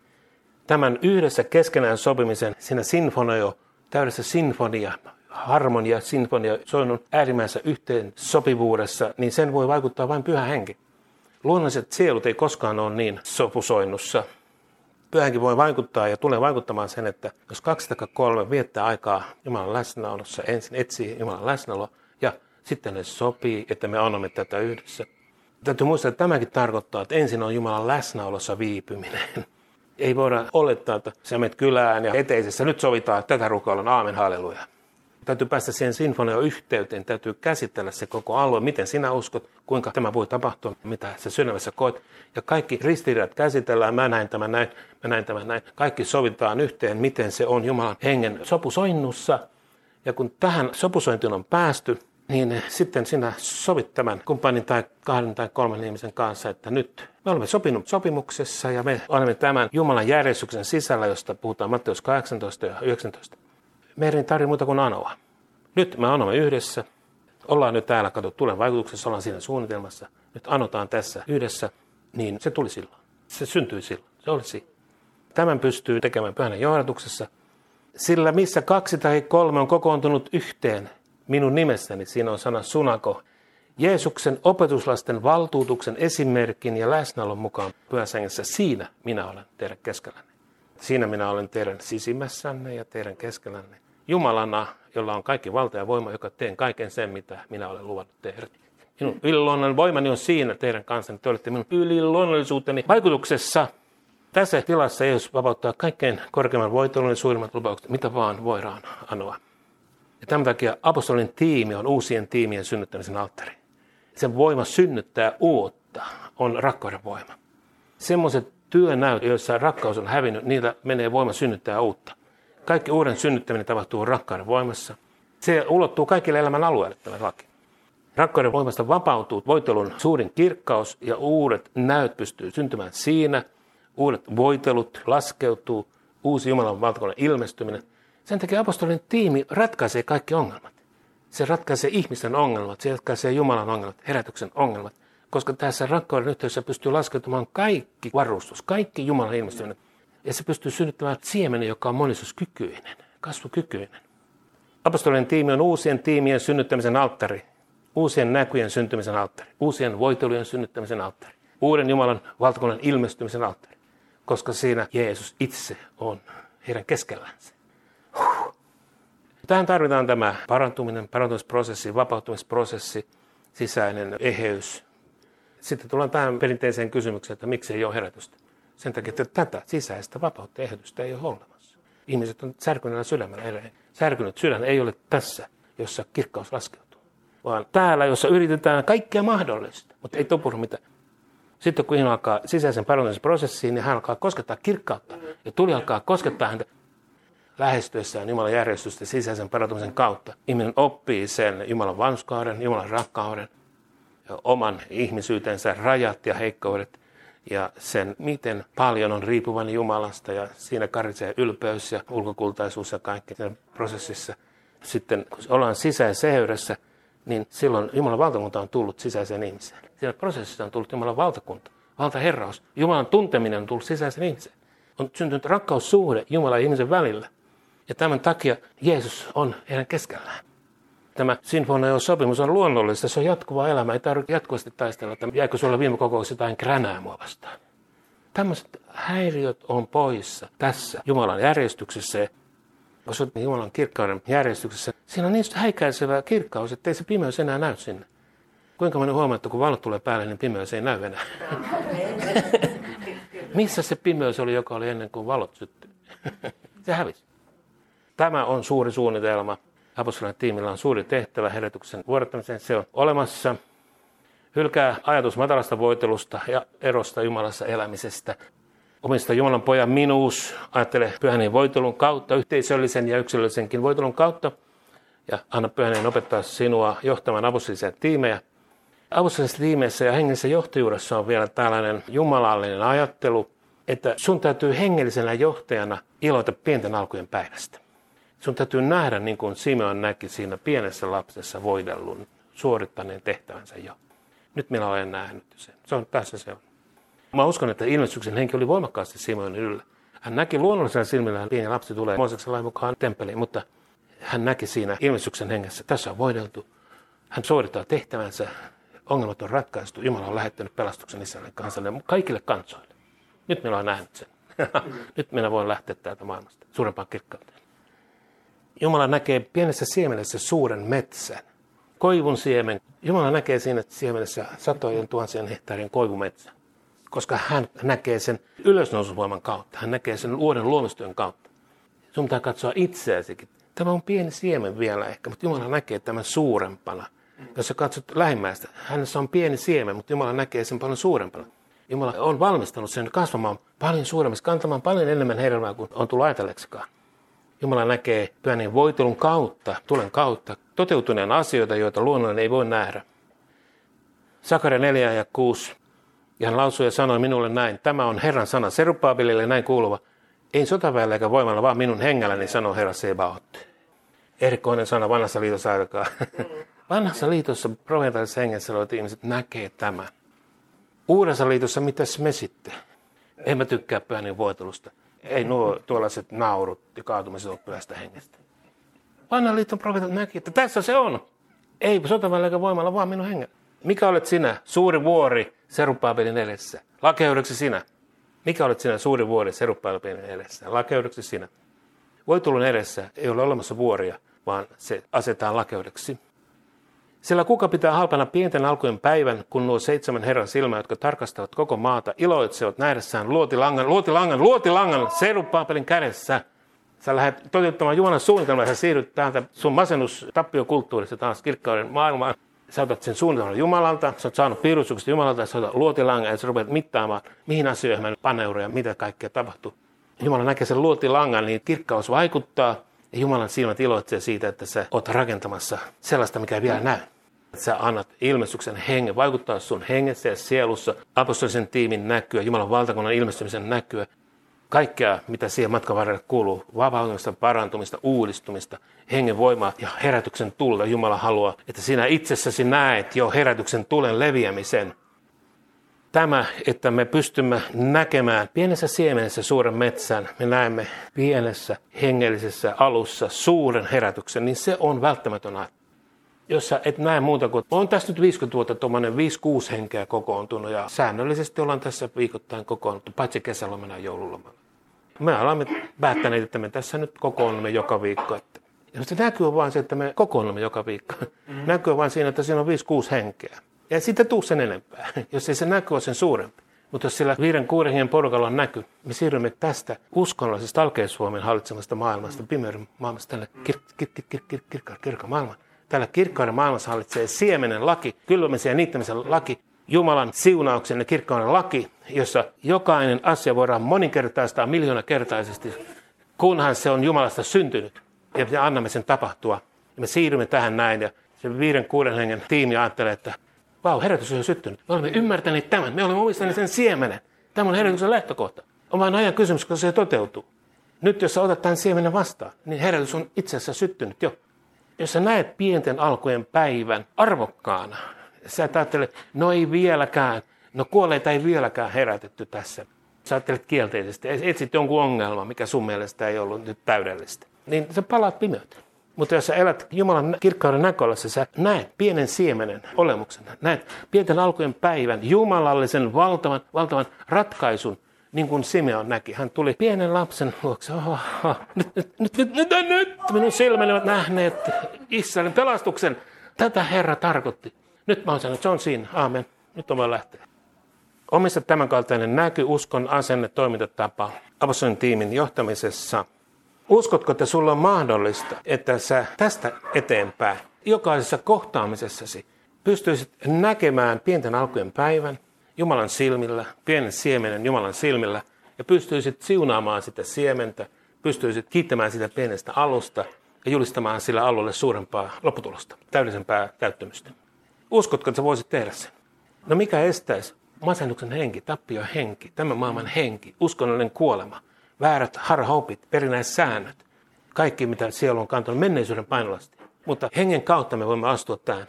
Tämän yhdessä keskenään sopimisen, siinä sinfonio, täydessä sinfonia, harmonia, sinfonia, soinnun äärimmäisessä yhteen sopivuudessa, niin sen voi vaikuttaa vain pyhä henki. Luonnolliset sielut ei koskaan ole niin sopusoinnussa. Pyhä henki voi vaikuttaa ja tulee vaikuttamaan sen, että jos kaksi tai kolme viettää aikaa Jumalan läsnäolossa, ensin etsii Jumalan läsnäoloa ja sitten ne sopii, että me annamme tätä yhdessä. Täytyy muistaa, että tämäkin tarkoittaa, että ensin on Jumalan läsnäolossa viipyminen. Ei voida olettaa, että sä menet kylään ja eteisessä nyt sovitaan, että tätä rukoillaan, aamen, halleluja. Täytyy päästä siihen sinfonio-yhteyteen, täytyy käsitellä se koko alue, miten sinä uskot, kuinka tämä voi tapahtua, mitä sä sydämessä koet. Ja kaikki ristiriidat käsitellään, mä näin tämän näin, mä näin tämän näin. Kaikki sovitaan yhteen, miten se on Jumalan hengen sopusoinnussa. Ja kun tähän sopusointiin on päästy, niin sitten sinä sovit tämän kumppanin tai kahden tai kolmen ihmisen kanssa, että nyt me olemme sopinut sopimuksessa ja me olemme tämän Jumalan järjestyksen sisällä, josta puhutaan Matteus kahdeksantoista ja yhdeksäntoista. Meidän ei tarvitse muuta kuin anoa. Nyt me anomme yhdessä. Ollaan nyt täällä, kato, tulen vaikutuksessa, ollaan siinä suunnitelmassa. Nyt anotaan tässä yhdessä, niin se tuli silloin. Se syntyi silloin. Se olisi. Tämän pystyy tekemään pyhän johdatuksessa. Sillä missä kaksi tai kolme on kokoontunut yhteen minun nimessäni, siinä on sana sunako. Jeesuksen opetuslasten valtuutuksen esimerkin ja läsnäolon mukaan pyhässä hengessä, siinä minä olen teidän keskellänne. Siinä minä olen teidän sisimmässänne ja teidän keskellänne. Jumalana, jolla on kaikki valta ja voima, joka teen kaiken sen, mitä minä olen luvannut tehdä. Minun yliluonnollinen voimani on siinä teidän kanssanne. Te olette minun yliluonnollisuuteni vaikutuksessa. Tässä tilassa Jeesus vapauttaa kaikkein korkeimman voitelun ja suurimmat lupaukset, mitä vaan voidaan anoa. Ja tämän takia apostolinen tiimi on uusien tiimien synnyttämisen alttari. Sen voima synnyttää uutta on rakkauden voima. Semmoiset työnäyt, joissa rakkaus on hävinnyt, niillä menee voima synnyttää uutta. Kaikki uuden synnyttäminen tapahtuu rakkauden voimassa. Se ulottuu kaikille elämän alueille tämä laki. Rakkauden voimasta vapautuu voitelun suurin kirkkaus ja uudet näyt pystyy syntymään siinä. Uudet voitelut laskeutuu, uusi Jumalan valtakunnan ilmestyminen. Sen takia apostolinen tiimi ratkaisee kaikki ongelmat. Se ratkaisee ihmisten ongelmat, se ratkaisee Jumalan ongelmat, herätyksen ongelmat. Koska tässä rakkauden yhteydessä pystyy laskeutumaan kaikki varustus, kaikki Jumalan ilmestyminen. Ja se pystyy synnyttämään siemenen, joka on monistuskykyinen, kasvukykyinen. Apostolinen tiimi on uusien tiimien synnyttämisen alttari, uusien näkyjen syntymisen alttari, uusien voitelujen synnyttämisen alttari, uuden Jumalan valtakunnan ilmestymisen alttari. Koska siinä Jeesus itse on heidän keskellänsä. Huh. Tähän tarvitaan tämä parantuminen, parantumisprosessi, vapautumisprosessi, sisäinen eheys. Sitten tullaan tähän perinteiseen kysymykseen, että miksi ei ole herätystä. Sen takia, että tätä sisäistä vapautta ja ehdotusta ei ole olemassa. Ihmiset on särkyneellä sydämellä edelleen. Särkynyt sydän ei ole tässä, jossa kirkkaus laskeutuu, vaan täällä, jossa yritetään kaikkea mahdollista, mutta ei topuru mitään. Sitten kun ihminen alkaa sisäisen parantumisprosessiin, niin hän alkaa koskettaa kirkkautta ja tuli alkaa koskettaa häntä. lähestyessään Jumalan järjestystä sisäisen parantumisen kautta. Ihminen oppii sen Jumalan vanhurskauden, Jumalan rakkauden, oman ihmisyytensä rajat ja heikkoudet ja sen, miten paljon on riippuvainen Jumalasta ja siinä karisee ylpeys ja ulkokultaisuus ja kaikki siinä prosessissa. Sitten kun ollaan sisäisessä eheydessä, niin silloin Jumalan valtakunta on tullut sisäiseen ihmiseen. Siinä prosessissa on tullut Jumalan valtakunta, valtaherraus. Jumalan tunteminen on tullut sisäiseen ihmiseen. On syntynyt rakkaussuhde Jumalan ja ihmisen välillä. Ja tämän takia Jeesus on heidän keskellään. Tämä sinfonia-sopimus on luonnollista, se on jatkuvaa elämää. Ei tarvitse jatkuvasti taistella, että jääkö sulla viime kokouksessa jotain kränää mua vastaan. Tämmöiset häiriöt on poissa tässä Jumalan järjestyksessä. Jos olet Jumalan kirkkauden järjestyksessä, siinä on niin häikäisevä kirkkaus, että ei se pimeys enää näy sinne. Kuinka moni huomaa, että kun valot tulee päälle, niin pimeys ei näy enää. Missä se pimeys oli, joka oli ennen kuin valot syttyi? Se hävisi. Tämä on suuri suunnitelma. Apostolien tiimillä on suuri tehtävä herätyksen vuodattamiseen. Se on olemassa. Hylkää ajatus matalasta voitelusta ja erosta Jumalassa elämisestä. Omista Jumalan pojan minuus. Ajattele pyhän voitelun kautta, yhteisöllisen ja yksilöllisenkin voitelun kautta. Ja anna pyhän opettaa sinua johtamaan apostolisia tiimejä. Apostolisessa tiimeissä ja hengellisessä johtajuudessa on vielä tällainen jumalallinen ajattelu, että sun täytyy hengellisenä johtajana iloita pienten alkujen päivästä. Sun täytyy nähdä, niin kuin Simeon näki siinä pienessä lapsessa voidellun, suorittaneen tehtävänsä jo. Nyt minä olen nähnyt sen. Se on tässä se on. Mä uskon, että ilmestyksen henki oli voimakkaasti Simeonin yllä. Hän näki luonnollisella silmillä, että pieni lapsi tulee Mooseksen lain mukaan temppeliin, mutta hän näki siinä ilmestyksen hengessä. Tässä on voideltu. Hän suorittaa tehtävänsä. Ongelmat on ratkaistu. Jumala on lähettänyt pelastuksen Israelin kansalle kaikille kansoille. Nyt minä olen nähnyt sen. Nyt minä voin lähteä täältä maailmasta suurempaan kirkkauteen. Jumala näkee pienessä siemenessä suuren metsän. Koivun siemen. Jumala näkee siinä siemenessä satojen tuhansien hehtaarien koivumetsän. Koska hän näkee sen ylösnousuvoiman kautta. Hän näkee sen uuden luomistyön kautta. Sun pitää katsoa itseäsikin. Tämä on pieni siemen vielä ehkä, mutta Jumala näkee tämän suurempana. Jos sä katsot lähimmäistä, hänessä on pieni siemen, mutta Jumala näkee sen paljon suurempana. Jumala on valmistanut sen kasvamaan paljon suuremmassa, kantamaan paljon enemmän hedelmää kuin on tullut ajatelleeksikaan. Jumala näkee pyhän voitelun kautta, tulen kautta, toteutuneen asioita, joita luonnollinen ei voi nähdä. Sakaria neljä ja kuusi. Ja hän lausui ja sanoi minulle näin, tämä on Herran sana Serubbabelille näin kuuluva. Ei sotaväellä eikä voimalla, vaan minun hengälläni, sanoo Herra Sebaot. Erikoinen sana vanhassa liitossa aikaa. Vanhassa liitossa profeetallisessa hengessä olevat ihmiset näkee tämän. Uudessa liitossa mitäs me sitten? En mä tykkää pyhän voitelusta. Ei nuo tuollaiset naurut ja kaatumiset ole pyhästä hengestä. Vanhan liiton profeetat näki, että tässä se on. Ei sotaväellä eikä voimalla, vaan minun hengellä. Mikä olet sinä, suuri vuori Serubbabelin edessä? Lakeudeksi sinä. Mikä olet sinä, suuri vuori Serubbabelin edessä? Lakeudeksi sinä. Voitelun edessä ei ole olemassa vuoria, vaan se asetetaan lakeudeksi. Sillä kuka pitää halpana pienten alkujen päivän, kun nuo seitsemän Herran silmää, jotka tarkastavat koko maata, iloitsevat nähdessään luotilangan, luotilangan, luotilangan Serubbabelin kädessä. Sä lähdet toteuttamaan Jumalan suunnitelmaa, sä siirryt täältä sun masennus tappiokulttuurista taas kirkkauden maailmaan. Sä otat sen suunnitelman Jumalalta, sä oot saanut piirustukset Jumalalta, sä otat luotilangan ja sä rupeat mittaamaan, mihin asioihin mä paneuduin ja mitä kaikkea tapahtuu. Jumala näkee sen luotilangan, niin kirkkaus vaikuttaa. Ja Jumalan silmät iloitsee siitä, että sä oot rakentamassa sellaista, mikä ei vielä näy. Sä annat ilmestyksen hengen, vaikuttaa sun hengessä ja sielussa, apostolisen tiimin näkyä, Jumalan valtakunnan ilmestymisen näkyä. Kaikkea, mitä siihen matkan varrelle kuuluu, vapautumista, parantumista, uudistumista, hengen voimaa ja herätyksen tulta. Jumala haluaa, että sinä itsessäsi näet jo herätyksen tulen leviämisen. Tämä, että me pystymme näkemään pienessä siemenessä suuren metsän, me näemme pienessä hengellisessä alussa suuren herätyksen, niin se on välttämätön asia. Jos sä et näe muuta kuin, on tässä nyt viisikymmentä vuotta tuommoinen viisi kuusi henkeä kokoontunut ja säännöllisesti ollaan tässä viikoittain kokoonnuttu, paitsi kesällä mennään joululomalla. Me olemme päättäneet, että me tässä nyt kokoonnumme joka viikko. Ja se näkyy on vain se, että me kokoonnumme joka viikko. Mm-hmm. Näkyy vain siinä, että siinä on viisi kuusi henkeä. Ja sitten tuu sen enempää, jos ei se näky ole sen suurempi. Mutta jos sillä viiden kuuden hengen porukalla on näky, me siirrymme tästä uskonnollisesta alkeissuomen hallitsemasta maailmasta, pimeyden maailmasta, tälle kirkkaan kir- kir- kir- kir- kir- kir- maailmaan. Täällä kirkkauden maailmassa hallitsee siemenen laki, kylvämisen ja niittämisen laki, Jumalan siunauksen ja kirkkauden laki, jossa jokainen asia voidaan moninkertaistaa miljoonakertaisesti kunhan se on Jumalasta syntynyt. Ja me annamme sen tapahtua. Ja me siirrymme tähän näin. Ja se viiden, kuuden hengen tiimi ajattelee, että vau, herätys on jo syttynyt. Me olemme ymmärtäneet tämän. Me olemme omistaneet sen siemenen. Tämä on herätyksen lähtökohta. On vain ajan kysymys, koska se toteutuu. Nyt jos sä otat tämän siemenen vastaan, niin herätys on itse asiassa syttynyt jo. Jos sä näet pienten alkujen päivän arvokkaana, sä et ajattele, no ei vieläkään, no kuolleita ei vieläkään herätetty tässä. Sä ajattelet kielteisesti, etsit jonkun ongelman, mikä sun mielestä ei ollut nyt täydellistä. Niin sä palaat pimeyteen. Mutta jos sä elät Jumalan kirkkauden näköalassa, sä näet pienen siemenen olemuksen, näet pienten alkujen päivän, jumalallisen valtavan, valtavan ratkaisun, niin kuin Simeon näki. Hän tuli pienen lapsen luokse. Oho, oho. Nyt, nyt, nyt, nyt, nyt, nyt, minun silmäni ovat nähneet Israelin pelastuksen. Tätä Herra tarkoitti. Nyt mä oon sanonut, se on siinä. Aamen. Nyt on vaan lähteä. Omista tämänkaltainen näky, uskon, asenne, toimintatapa apostolin tiimin johtamisessa. Uskotko, että sulla on mahdollista, että sä tästä eteenpäin jokaisessa kohtaamisessasi pystyisit näkemään pienten alkujen päivän Jumalan silmillä, pienen siemenen Jumalan silmillä, ja pystyisit siunaamaan sitä siementä, pystyisit kiittämään sitä pienestä alusta ja julistamaan sillä alueelle suurempaa lopputulosta, täydellisempää täyttymystä. Uskotko, että sä voisit tehdä sen? No mikä estäisi? Masennuksen henki, tappion henki, tämän maailman henki, uskonnollinen kuolema, väärät harhaopit, perinäissäännöt, kaikki mitä sielu on kantanut menneisyyden painolasti. Mutta hengen kautta me voimme astua tähän.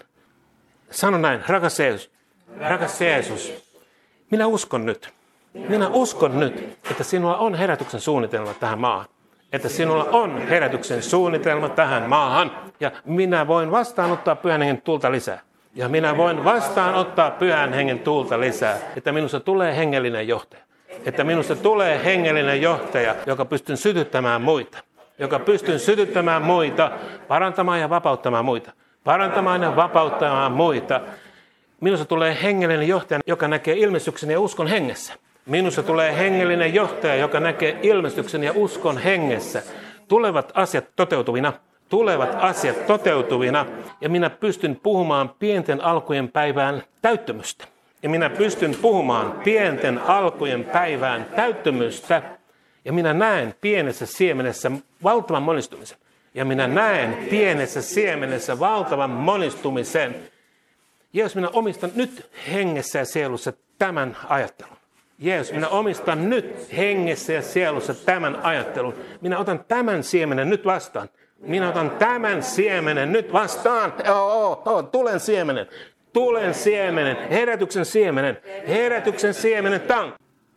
Sano näin, rakas Jeesus, rakas Jeesus, minä uskon nyt, minä uskon nyt, että sinulla on herätyksen suunnitelma tähän maahan. Että sinulla on herätyksen suunnitelma tähän maahan. Ja minä voin vastaanottaa pyhän hengen tulta lisää. Ja minä voin vastaanottaa pyhän hengen tulta lisää. Että minusta tulee hengellinen johtaja. Että minusta tulee hengellinen johtaja, joka pystyy sytyttämään muita. Joka pystyy sytyttämään muita, parantamaan ja vapauttamaan muita. Parantamaan ja vapauttamaan muita. Minusta tulee hengellinen johtaja, joka näkee ilmestyksen ja uskon hengessä. Minusta tulee hengellinen johtaja, joka näkee ilmestyksen ja uskon hengessä. Tulevat asiat toteutuvina. Tulevat asiat toteutuvina. Ja minä pystyn puhumaan pienten alkujen päivään täyttymystä. Ja minä pystyn puhumaan pienten alkujen päivään täyttymystä. Ja minä näen pienessä siemenessä valtavan monistumisen. Ja minä näen pienessä siemenessä valtavan monistumisen. Jeesus, minä omistan nyt hengessä ja sielussa tämän ajattelun. Jeesus, minä omistan nyt hengessä ja sielussa tämän ajattelun. Minä otan tämän siemenen nyt vastaan. Minä otan tämän siemenen nyt vastaan. Oo, oo, oo, tulen siemenen. Tulen siemenen. Herätyksen siemenen. Herätyksen siemenen. Tang.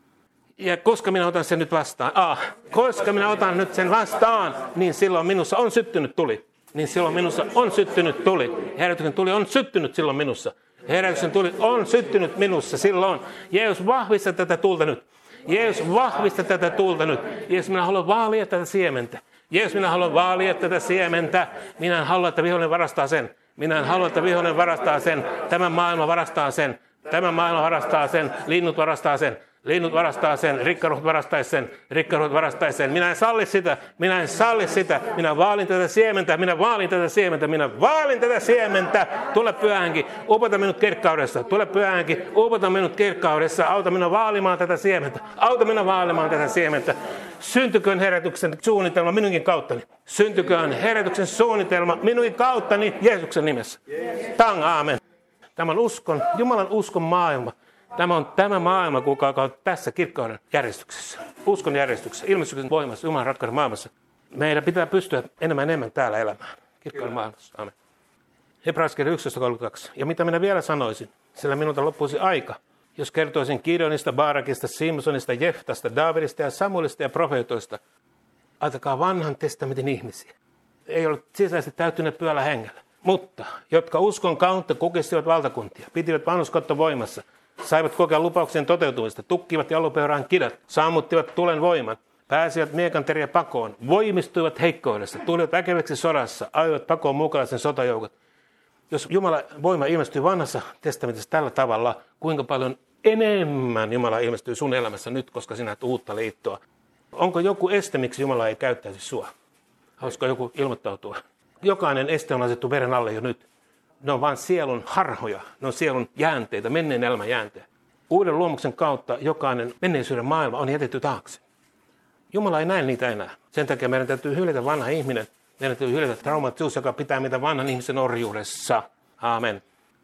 Ja koska minä otan sen nyt vastaan. Ah, koska minä otan nyt sen vastaan, niin silloin minussa on syttynyt tuli. Niin silloin minussa on syttynyt tuli. Herätyksen tuli on syttynyt silloin minussa. Herätyksen tuli on syttynyt minussa silloin. Jeesus, vahvista tätä tulta nyt. Jeesus, vahvista tätä tulta nyt. Jeesus, minä haluan vaalia tätä siementä. Jeesus, minä haluan vaalia tätä siementä. Minä en halua, että vihollinen varastaa sen. Minä en halua, että vihollinen varastaa sen. Tämä maailma varastaa sen. Tämä maailma varastaa sen. Linnut varastaa sen. Linnut varastaa sen, rikkaruhut varastaisi sen, rikkaruhut varastaisi sen. Minä en salli sitä, minä en salli sitä. Minä vaalin tätä siementä, minä vaalin tätä siementä, minä vaalin tätä siementä. Tule pyhänkin, upota minut kirkkaudessa. Tule pyhänkin, upota minut kirkkaudessa. Auta minua vaalimaan tätä siementä. Auta minua vaalimaan tätä siementä. Syntyköön herätyksen suunnitelma minunkin kauttani. Syntyköön herätyksen suunnitelma minunkin kauttani Jeesuksen nimessä. Tang, aamen. Tämän uskon, Jumalan uskon maailma. Tämä on tämä maailma, kuka on tässä kirkkauden järjestyksessä, uskon järjestyksessä, ilmestyksen voimassa, Jumalan rakkauden maailmassa. Meidän pitää pystyä enemmän enemmän täällä elämään, kirkkauden maailmassa. Amen. Hebraiskirja yksitoista kolmekymmentäkaksi. Ja mitä minä vielä sanoisin, sillä minulta loppuisi aika, jos kertoisin Gideonista, Baarakista, Simsonista, Jeftasta, Daavidista ja Samuelista ja profeetoista. Ajatelkaa vanhan testamentin ihmisiä. Ei ollut sisäisesti täyttyneet pyöllä hengellä, mutta jotka uskon kautta kukistivat valtakuntia, pitivät vanhuskautta voimassa. Saivat kokea lupauksen toteutumista, tukkivat jalopeuraan kidat, sammuttivat tulen voiman, pääsivät miekanteriä pakoon, voimistuivat heikkoudessa, tulivat väkeväksi sodassa, ajoivat pakoon muukalaisen sotajoukot. Jos Jumalan voima ilmestyy vanhassa testamentissa tällä tavalla, kuinka paljon enemmän Jumala ilmestyy sun elämässä nyt, koska sinä et uutta liittoa? Onko joku este, miksi Jumala ei käyttäisi sua? Haluaisiko joku ilmoittautua? Jokainen este on asettu veren alle jo nyt. Ne on vain sielun harhoja, ne on sielun jäänteitä, menneen elämän jäänteitä. Uuden luomuksen kautta jokainen menneisyyden maailma on jätetty taakse. Jumala ei näe niitä enää. Sen takia meidän täytyy hylätä vanha ihminen. Meidän täytyy hylätä traumaatisuus, joka pitää meitä vanhan ihmisen orjuudessa. Aamen.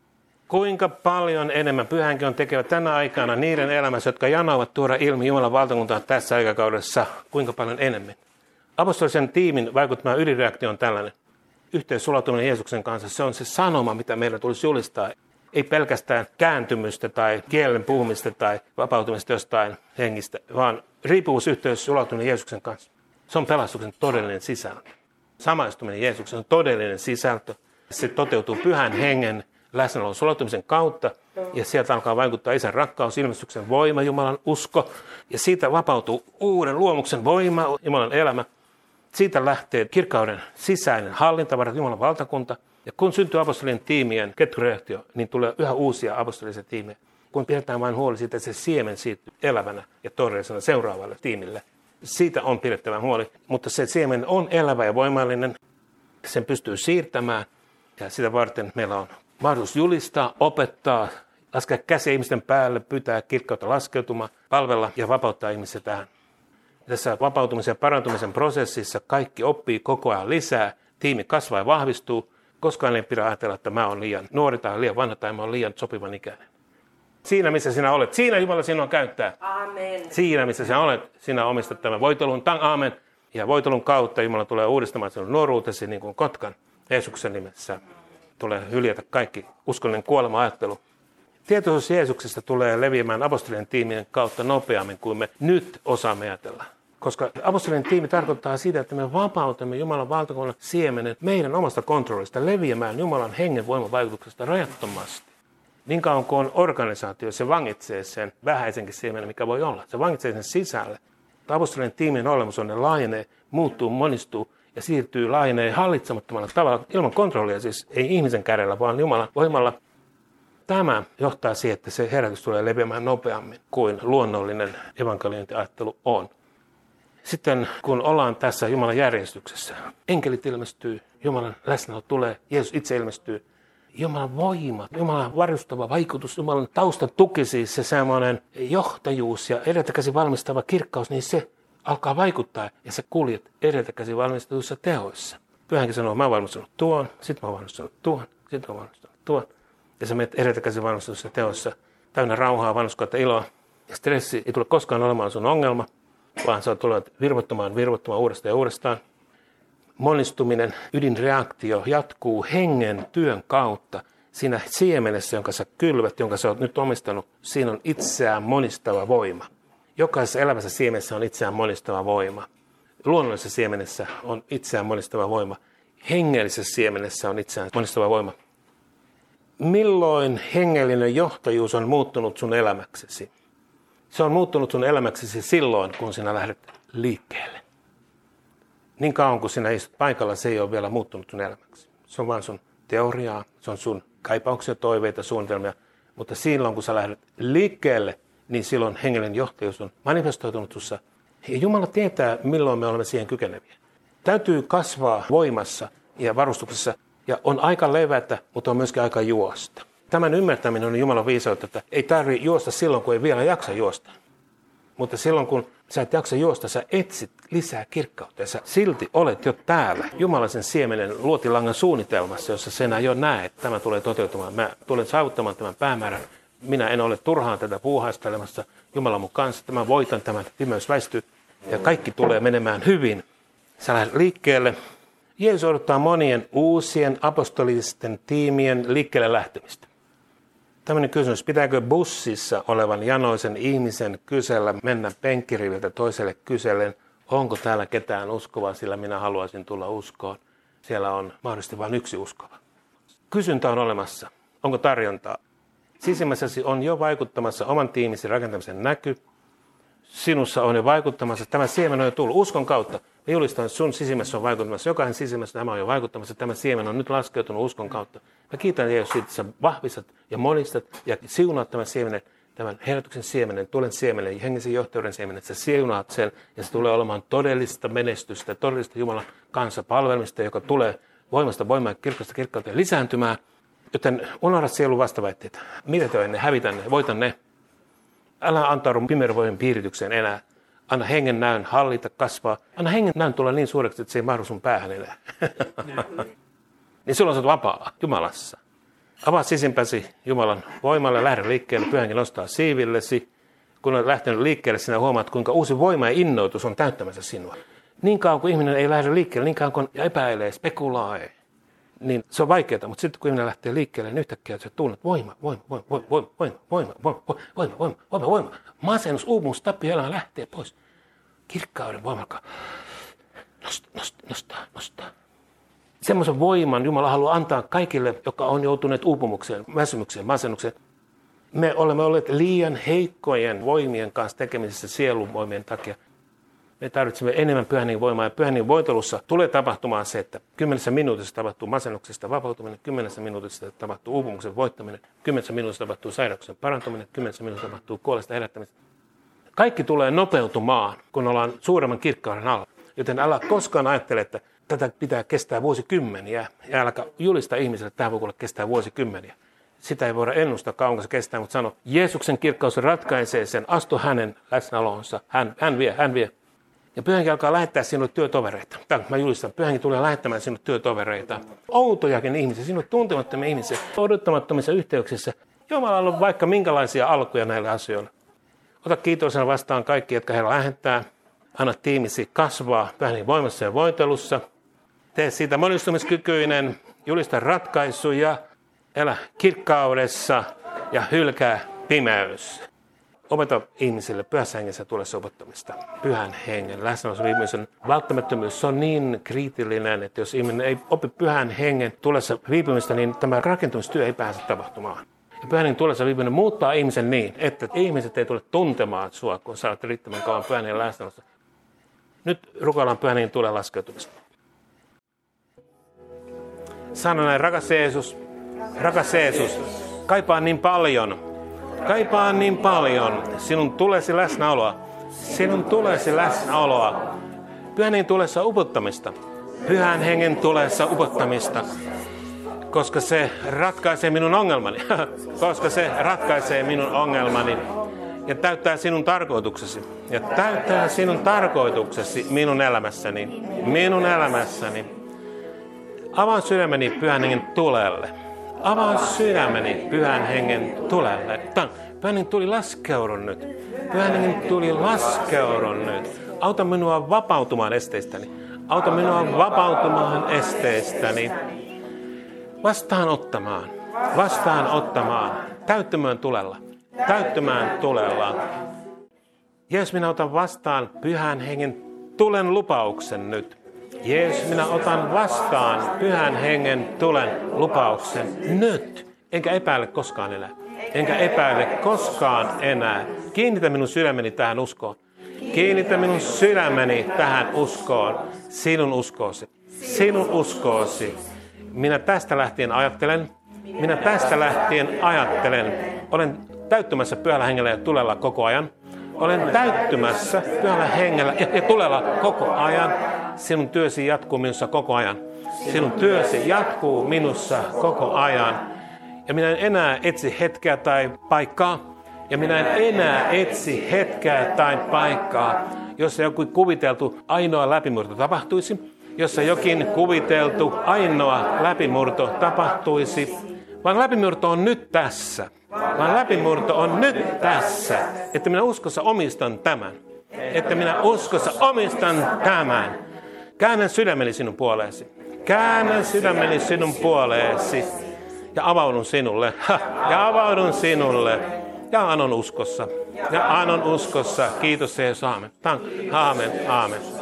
Kuinka paljon enemmän pyhänkin on tekevät tänä aikana niiden elämässä, jotka janoavat tuoda ilmi Jumalan valtakuntaa tässä aikakaudessa, kuinka paljon enemmän. Apostolisen tiimin vaikuttama ydinreaktio on tällainen. Yhteissulautuminen Jeesuksen kanssa, se on se sanoma, mitä meidän tulisi julistaa. Ei pelkästään kääntymystä tai kielen puhumista tai vapautumista jostain hengistä, vaan riippuvuus yhteys sulautuminen Jeesuksen kanssa. Se on pelastuksen todellinen sisältö. Samaistuminen Jeesuksen on todellinen sisältö. Se toteutuu pyhän hengen läsnäolon sulautumisen kautta, ja sieltä alkaa vaikuttaa Isän rakkaus, ilmestyksen voima, Jumalan usko, ja siitä vapautuu uuden luomuksen voima, Jumalan elämä. Siitä lähtee kirkkauden sisäinen hallintavarat, Jumalan valtakunta, ja kun syntyy apostolien tiimien ketjureaktio, niin tulee yhä uusia apostolisia tiimejä. Kun pidetään vain huoli siitä, että se siemen siirtyy elävänä ja todellisena seuraavalle tiimille. Siitä on pidettävä huoli, mutta se siemen on elävä ja voimallinen, sen pystyy siirtämään, ja sitä varten meillä on mahdollisuus julistaa, opettaa, laskea käsiä ihmisten päälle, pyytää kirkkautta laskeutumaan, palvella ja vapauttaa ihmisiä tähän. Tässä vapautumisen ja parantumisen prosessissa kaikki oppii koko ajan lisää, tiimi kasvaa ja vahvistuu. Koskaan ei pidä ajatella, että mä oon liian nuori tai liian vanha tai mä oon liian sopivan ikäinen. Siinä, missä sinä olet, siinä Jumala sinua käyttää. Amen. Siinä, missä sinä olet, sinä omistat tämän voitelun, tang, aamen. Ja voitelun kautta Jumala tulee uudistamaan sinun nuoruutesi niin kuin kotkan Jeesuksen nimessä. Tulee hyljätä kaikki uskollinen kuolema-ajattelu. Tietoisuus Jeesuksesta tulee leviämään apostolien tiimien kautta nopeammin kuin me nyt osaamme ajatella. Koska apostolien tiimi tarkoittaa sitä, että me vapautamme Jumalan valtakunnan siemenen meidän omasta kontrollista leviämään Jumalan hengen voimavaikutuksesta rajattomasti. Niin kauan kuin on organisaatio, se vangitsee sen vähäisenkin siemenen, mikä voi olla. Se vangitsee sen sisälle. Apostolien tiimin olemus on, ne laajenee, muuttuu, monistuu ja siirtyy laajenee hallitsemattomalla tavalla ilman kontrollia, siis ei ihmisen kädellä, vaan Jumalan voimalla. Tämä johtaa siihen, että se herätys tulee leviämään nopeammin kuin luonnollinen evankeliointiajattelu on. Sitten kun ollaan tässä Jumalan järjestyksessä, enkelit ilmestyy, Jumalan läsnäolo tulee, Jeesus itse ilmestyy. Jumalan voima, Jumalan varustava vaikutus, Jumalan taustan tuki, siis se semmoinen johtajuus ja edeltäkäsin valmistava kirkkaus, niin se alkaa vaikuttaa ja sä kuljet edeltäkäsin valmistetuissa teoissa. Pyhänkin sanoo, mä oon valmistanut tuon, sit mä oon valmistanut tuon, sit mä oon valmistanut tuon. Ja sä menet edeltäkäsin valmistetuissa teoissa täynnä rauhaa, vanhuskautta, iloa. Ja stressi ei tule koskaan olemaan sun ongelma, vaan sä tulet virvoittamaan, virvoittamaan uudestaan ja uudestaan. Monistuminen, ydinreaktio jatkuu hengen työn kautta. Siinä siemenessä, jonka sä kylvät, jonka sä oot nyt omistanut, siinä on itseään monistava voima. Jokaisessa elävässä siemessä on itseään monistava voima. Luonnollisessa siemenessä on itseään monistava voima. Hengellisessä siemenessä on itseään monistava voima. Milloin hengellinen johtajuus on muuttunut sun elämäksesi? Se on muuttunut sun elämäksesi silloin, kun sinä lähdet liikkeelle. Niin kauan kuin sinä istut paikalla, se ei ole vielä muuttunut sun elämäksi. Se on vain sun teoriaa, se on sun kaipauksia, toiveita, suunnitelmia. Mutta silloin, kun sä lähdet liikkeelle, niin silloin hengellinen johtajuus on manifestoitunut sussa. Ja Jumala tietää, milloin me olemme siihen kykeneviä. Täytyy kasvaa voimassa ja varustuksessa. Ja on aika levätä, mutta on myöskin aika juosta. Tämän ymmärtäminen on Jumalan viisautta, että ei tarvitse juosta silloin, kun ei vielä jaksa juosta. Mutta silloin, kun sä et jaksa juosta, sä etsit lisää kirkkautta ja sä silti olet jo täällä Jumalaisen siemenen luotilangan suunnitelmassa, jossa sen jo näet, että tämä tulee toteutumaan. Mä tulen saavuttamaan tämän päämäärän. Minä en ole turhaan tätä puuhaistelemassa Jumalan mun kanssa. Tämä voitan, tämä pimeys väistyy ja kaikki tulee menemään hyvin. Sä lähdet liikkeelle. Jeesus odottaa monien uusien apostolisten tiimien liikkeelle lähtemistä. Tällainen kysymys, pitääkö bussissa olevan janoisen ihmisen kysellä, mennä penkkiriviltä toiselle kysellen, onko täällä ketään uskovaa, sillä minä haluaisin tulla uskoon. Siellä on mahdollisesti vain yksi uskova. Kysyntä on olemassa. Onko tarjontaa? Sisimmässäsi on jo vaikuttamassa oman tiimisi rakentamisen näky. Sinussa on jo vaikuttamassa. Tämä siemen on jo tullut uskon kautta. Mä julistan, että sun sisimmässä on vaikuttamassa. Jokainen sisimmässä tämä on jo vaikuttamassa. Tämä siemen on nyt laskeutunut uskon kautta. Mä kiitän Jeesus siitä, että sä vahvistat ja monistat ja siunaat tämän siemenen, tämän herätyksen siemenen, tulen siemenen, hengisen johtajuuden siemenen, että sä siunaat sen ja se tulee olemaan todellista menestystä, todellista Jumalan kanssa palvelmista, joka tulee voimasta voimaan, kirkkoista kirkkauteen lisääntymään. Joten unohda sielun vastaväitteitä. Mitätöi ne, hävitä ne, voita ne. Älä antaudu pimeän voiman piiritykseen enää. Anna hengen näön hallita, kasvaa. Anna hengen näön tulla niin suureksi, että se ei mahdu sun päähän enää. Niin silloin sä oot vapaa Jumalassa. Avaa sisimpäsi Jumalan voimalle ja lähde liikkeelle. Pyhän Henki nostaa siivillesi. Kun olet lähtenyt liikkeelle, sinä huomaat, kuinka uusi voima ja innoitus on täyttämässä sinua. Niin kauan kuin ihminen ei lähde liikkeelle, niin kauan kuin epäilee, spekulaa, niin se on vaikeaa. Mutta sitten kun ihminen lähtee liikkeelle, niin yhtäkkiä sä tunnet voima, voima, voima, voima, voima, voima, voima, voima, voima, voima, voima, voima. Masennus, uupumus, tappio, elämä lähtee pois. Kirkkauden voima alkaa nostaa, nostaa, nostaa, nostaa. Semmoisen voiman Jumala haluaa antaa kaikille, jotka on joutuneet uupumukseen, väsymykseen, masennukseen. Me olemme olleet liian heikkojen voimien kanssa tekemisissä sielun voimien takia. Me tarvitsemme enemmän Pyhän Hengen voimaa. Ja Pyhän Hengen voitelussa tulee tapahtumaan se, että kymmenessä minuutissa tapahtuu masennuksesta vapautuminen, kymmenessä minuutissa tapahtuu uupumuksen voittaminen, kymmenessä minuutissa tapahtuu sairauksen parantuminen, kymmenessä minuutissa tapahtuu kuolesta herättämistä. Kaikki tulee nopeutumaan, kun ollaan suuremman kirkkauden alla. Joten älä koskaan ajattele, että tätä pitää kestää vuosikymmeniä. Ja älä julista ihmisille, että tämä voi kuule kestää vuosikymmeniä. Sitä ei voida ennustaa, kauanko se kestää, mutta sano, Jeesuksen kirkkaus ratkaisee sen, astu hänen läsnäolonsa, hän, hän vie, hän vie. Ja Pyhän Henki alkaa lähettää sinulle työtovereita. Tämä mä julistan, Pyhän Henki tulee lähettämään sinulle työtovereita. Outojakin ihmisiä, sinulle tuntemattomia ihmisiä, odottamattomissa yhteyksissä. Jumalalla on vaikka minkälaisia alkuja näille asioille. Ota kiitollisena vastaan kaikki, jotka heillä lähettää. Anna tiimisi kasvaa Pyhän Hengen voimassa ja voitelussa. Tee siitä monistumiskykyinen, julista ratkaisuja. Elä kirkkaudessa ja hylkää pimeys. Opeta ihmisille Pyhässä Hengessä tulessa opettamista. Pyhän Hengen läsnäolossa viipymisen välttämättömyys on niin kriitillinen, että jos ihminen ei opi Pyhän Hengen tulessa viipymistä, niin tämä rakentumistyö ei pääse tapahtumaan. Ja Pyhän Hengen tulessa viipyminen muuttaa ihmisen niin, että ihmiset ei tule tuntemaan sua, kun sä olet riittävän kauan Pyhän Hengen läsnäolossa. Nyt rukoillaan Pyhän Hengen tulen laskeutumista. Sano näin, rakas Jeesus. Rakas Jeesus, kaipaan niin paljon, kaipaan niin paljon sinun tulesi läsnäoloa, sinun tulesi läsnäoloa, Pyhän Hengen tulessa upottamista, Pyhän Hengen tulessa upottamista, koska se ratkaisee minun ongelmani, koska se ratkaisee minun ongelmani ja täyttää sinun tarkoituksesi, ja täyttää sinun tarkoituksesi minun elämässäni, minun elämässäni. Avaan sydämeni Pyhän Hengen tulelle. Avaa sydämeni Pyhän Hengen tulelle. Pyhän Hengen tuli laskeudun nyt. Pyhän Hengen tuli laskeudun nyt. Auta minua vapautumaan esteistäni. Auta minua vapautumaan esteistäni. Vastaanottamaan. Vastaanottamaan. Täyttämään tulella. Täyttämään tulella. Jeesus, minä otan vastaan Pyhän Hengen tulen lupauksen nyt. Jeesus, minä otan vastaan Pyhän Hengen tulen lupauksen nyt. Enkä epäile koskaan enää. Enkä epäile koskaan enää. Kiinnitä minun sydämeni tähän uskoon. Kiinnitä minun sydämeni tähän uskoon. Sinun uskoosi. Sinun uskoosi. Minä tästä lähtien ajattelen. Minä tästä lähtien ajattelen. Olen täyttymässä Pyhällä Hengellä ja tulella koko ajan. Olen täyttymässä Pyhällä Hengellä ja, ja tulella koko ajan. Sinun työsi jatkuu minussa koko ajan. Sinun työsi jatkuu minussa koko ajan. Ja minä en enää etsi hetkeä tai paikkaa. Ja minä en enää etsi hetkeä tai paikkaa, jossa joku kuviteltu ainoa läpimurto tapahtuisi. Jossa jokin kuviteltu ainoa läpimurto tapahtuisi. Vaan läpimurto on nyt tässä. Vaan läpimurto on nyt tässä. Että minä uskossa omistan tämän. Että minä uskossa omistan tämän. Käännän sydämeni sinun puoleesi. Käännän sydämeni sinun puoleesi. Ja avaudun sinulle. Ha, ja avaudun sinulle. Ja anon uskossa. Ja anon uskossa. Kiitos Jeesus. Aamen. Aamen. Aamen.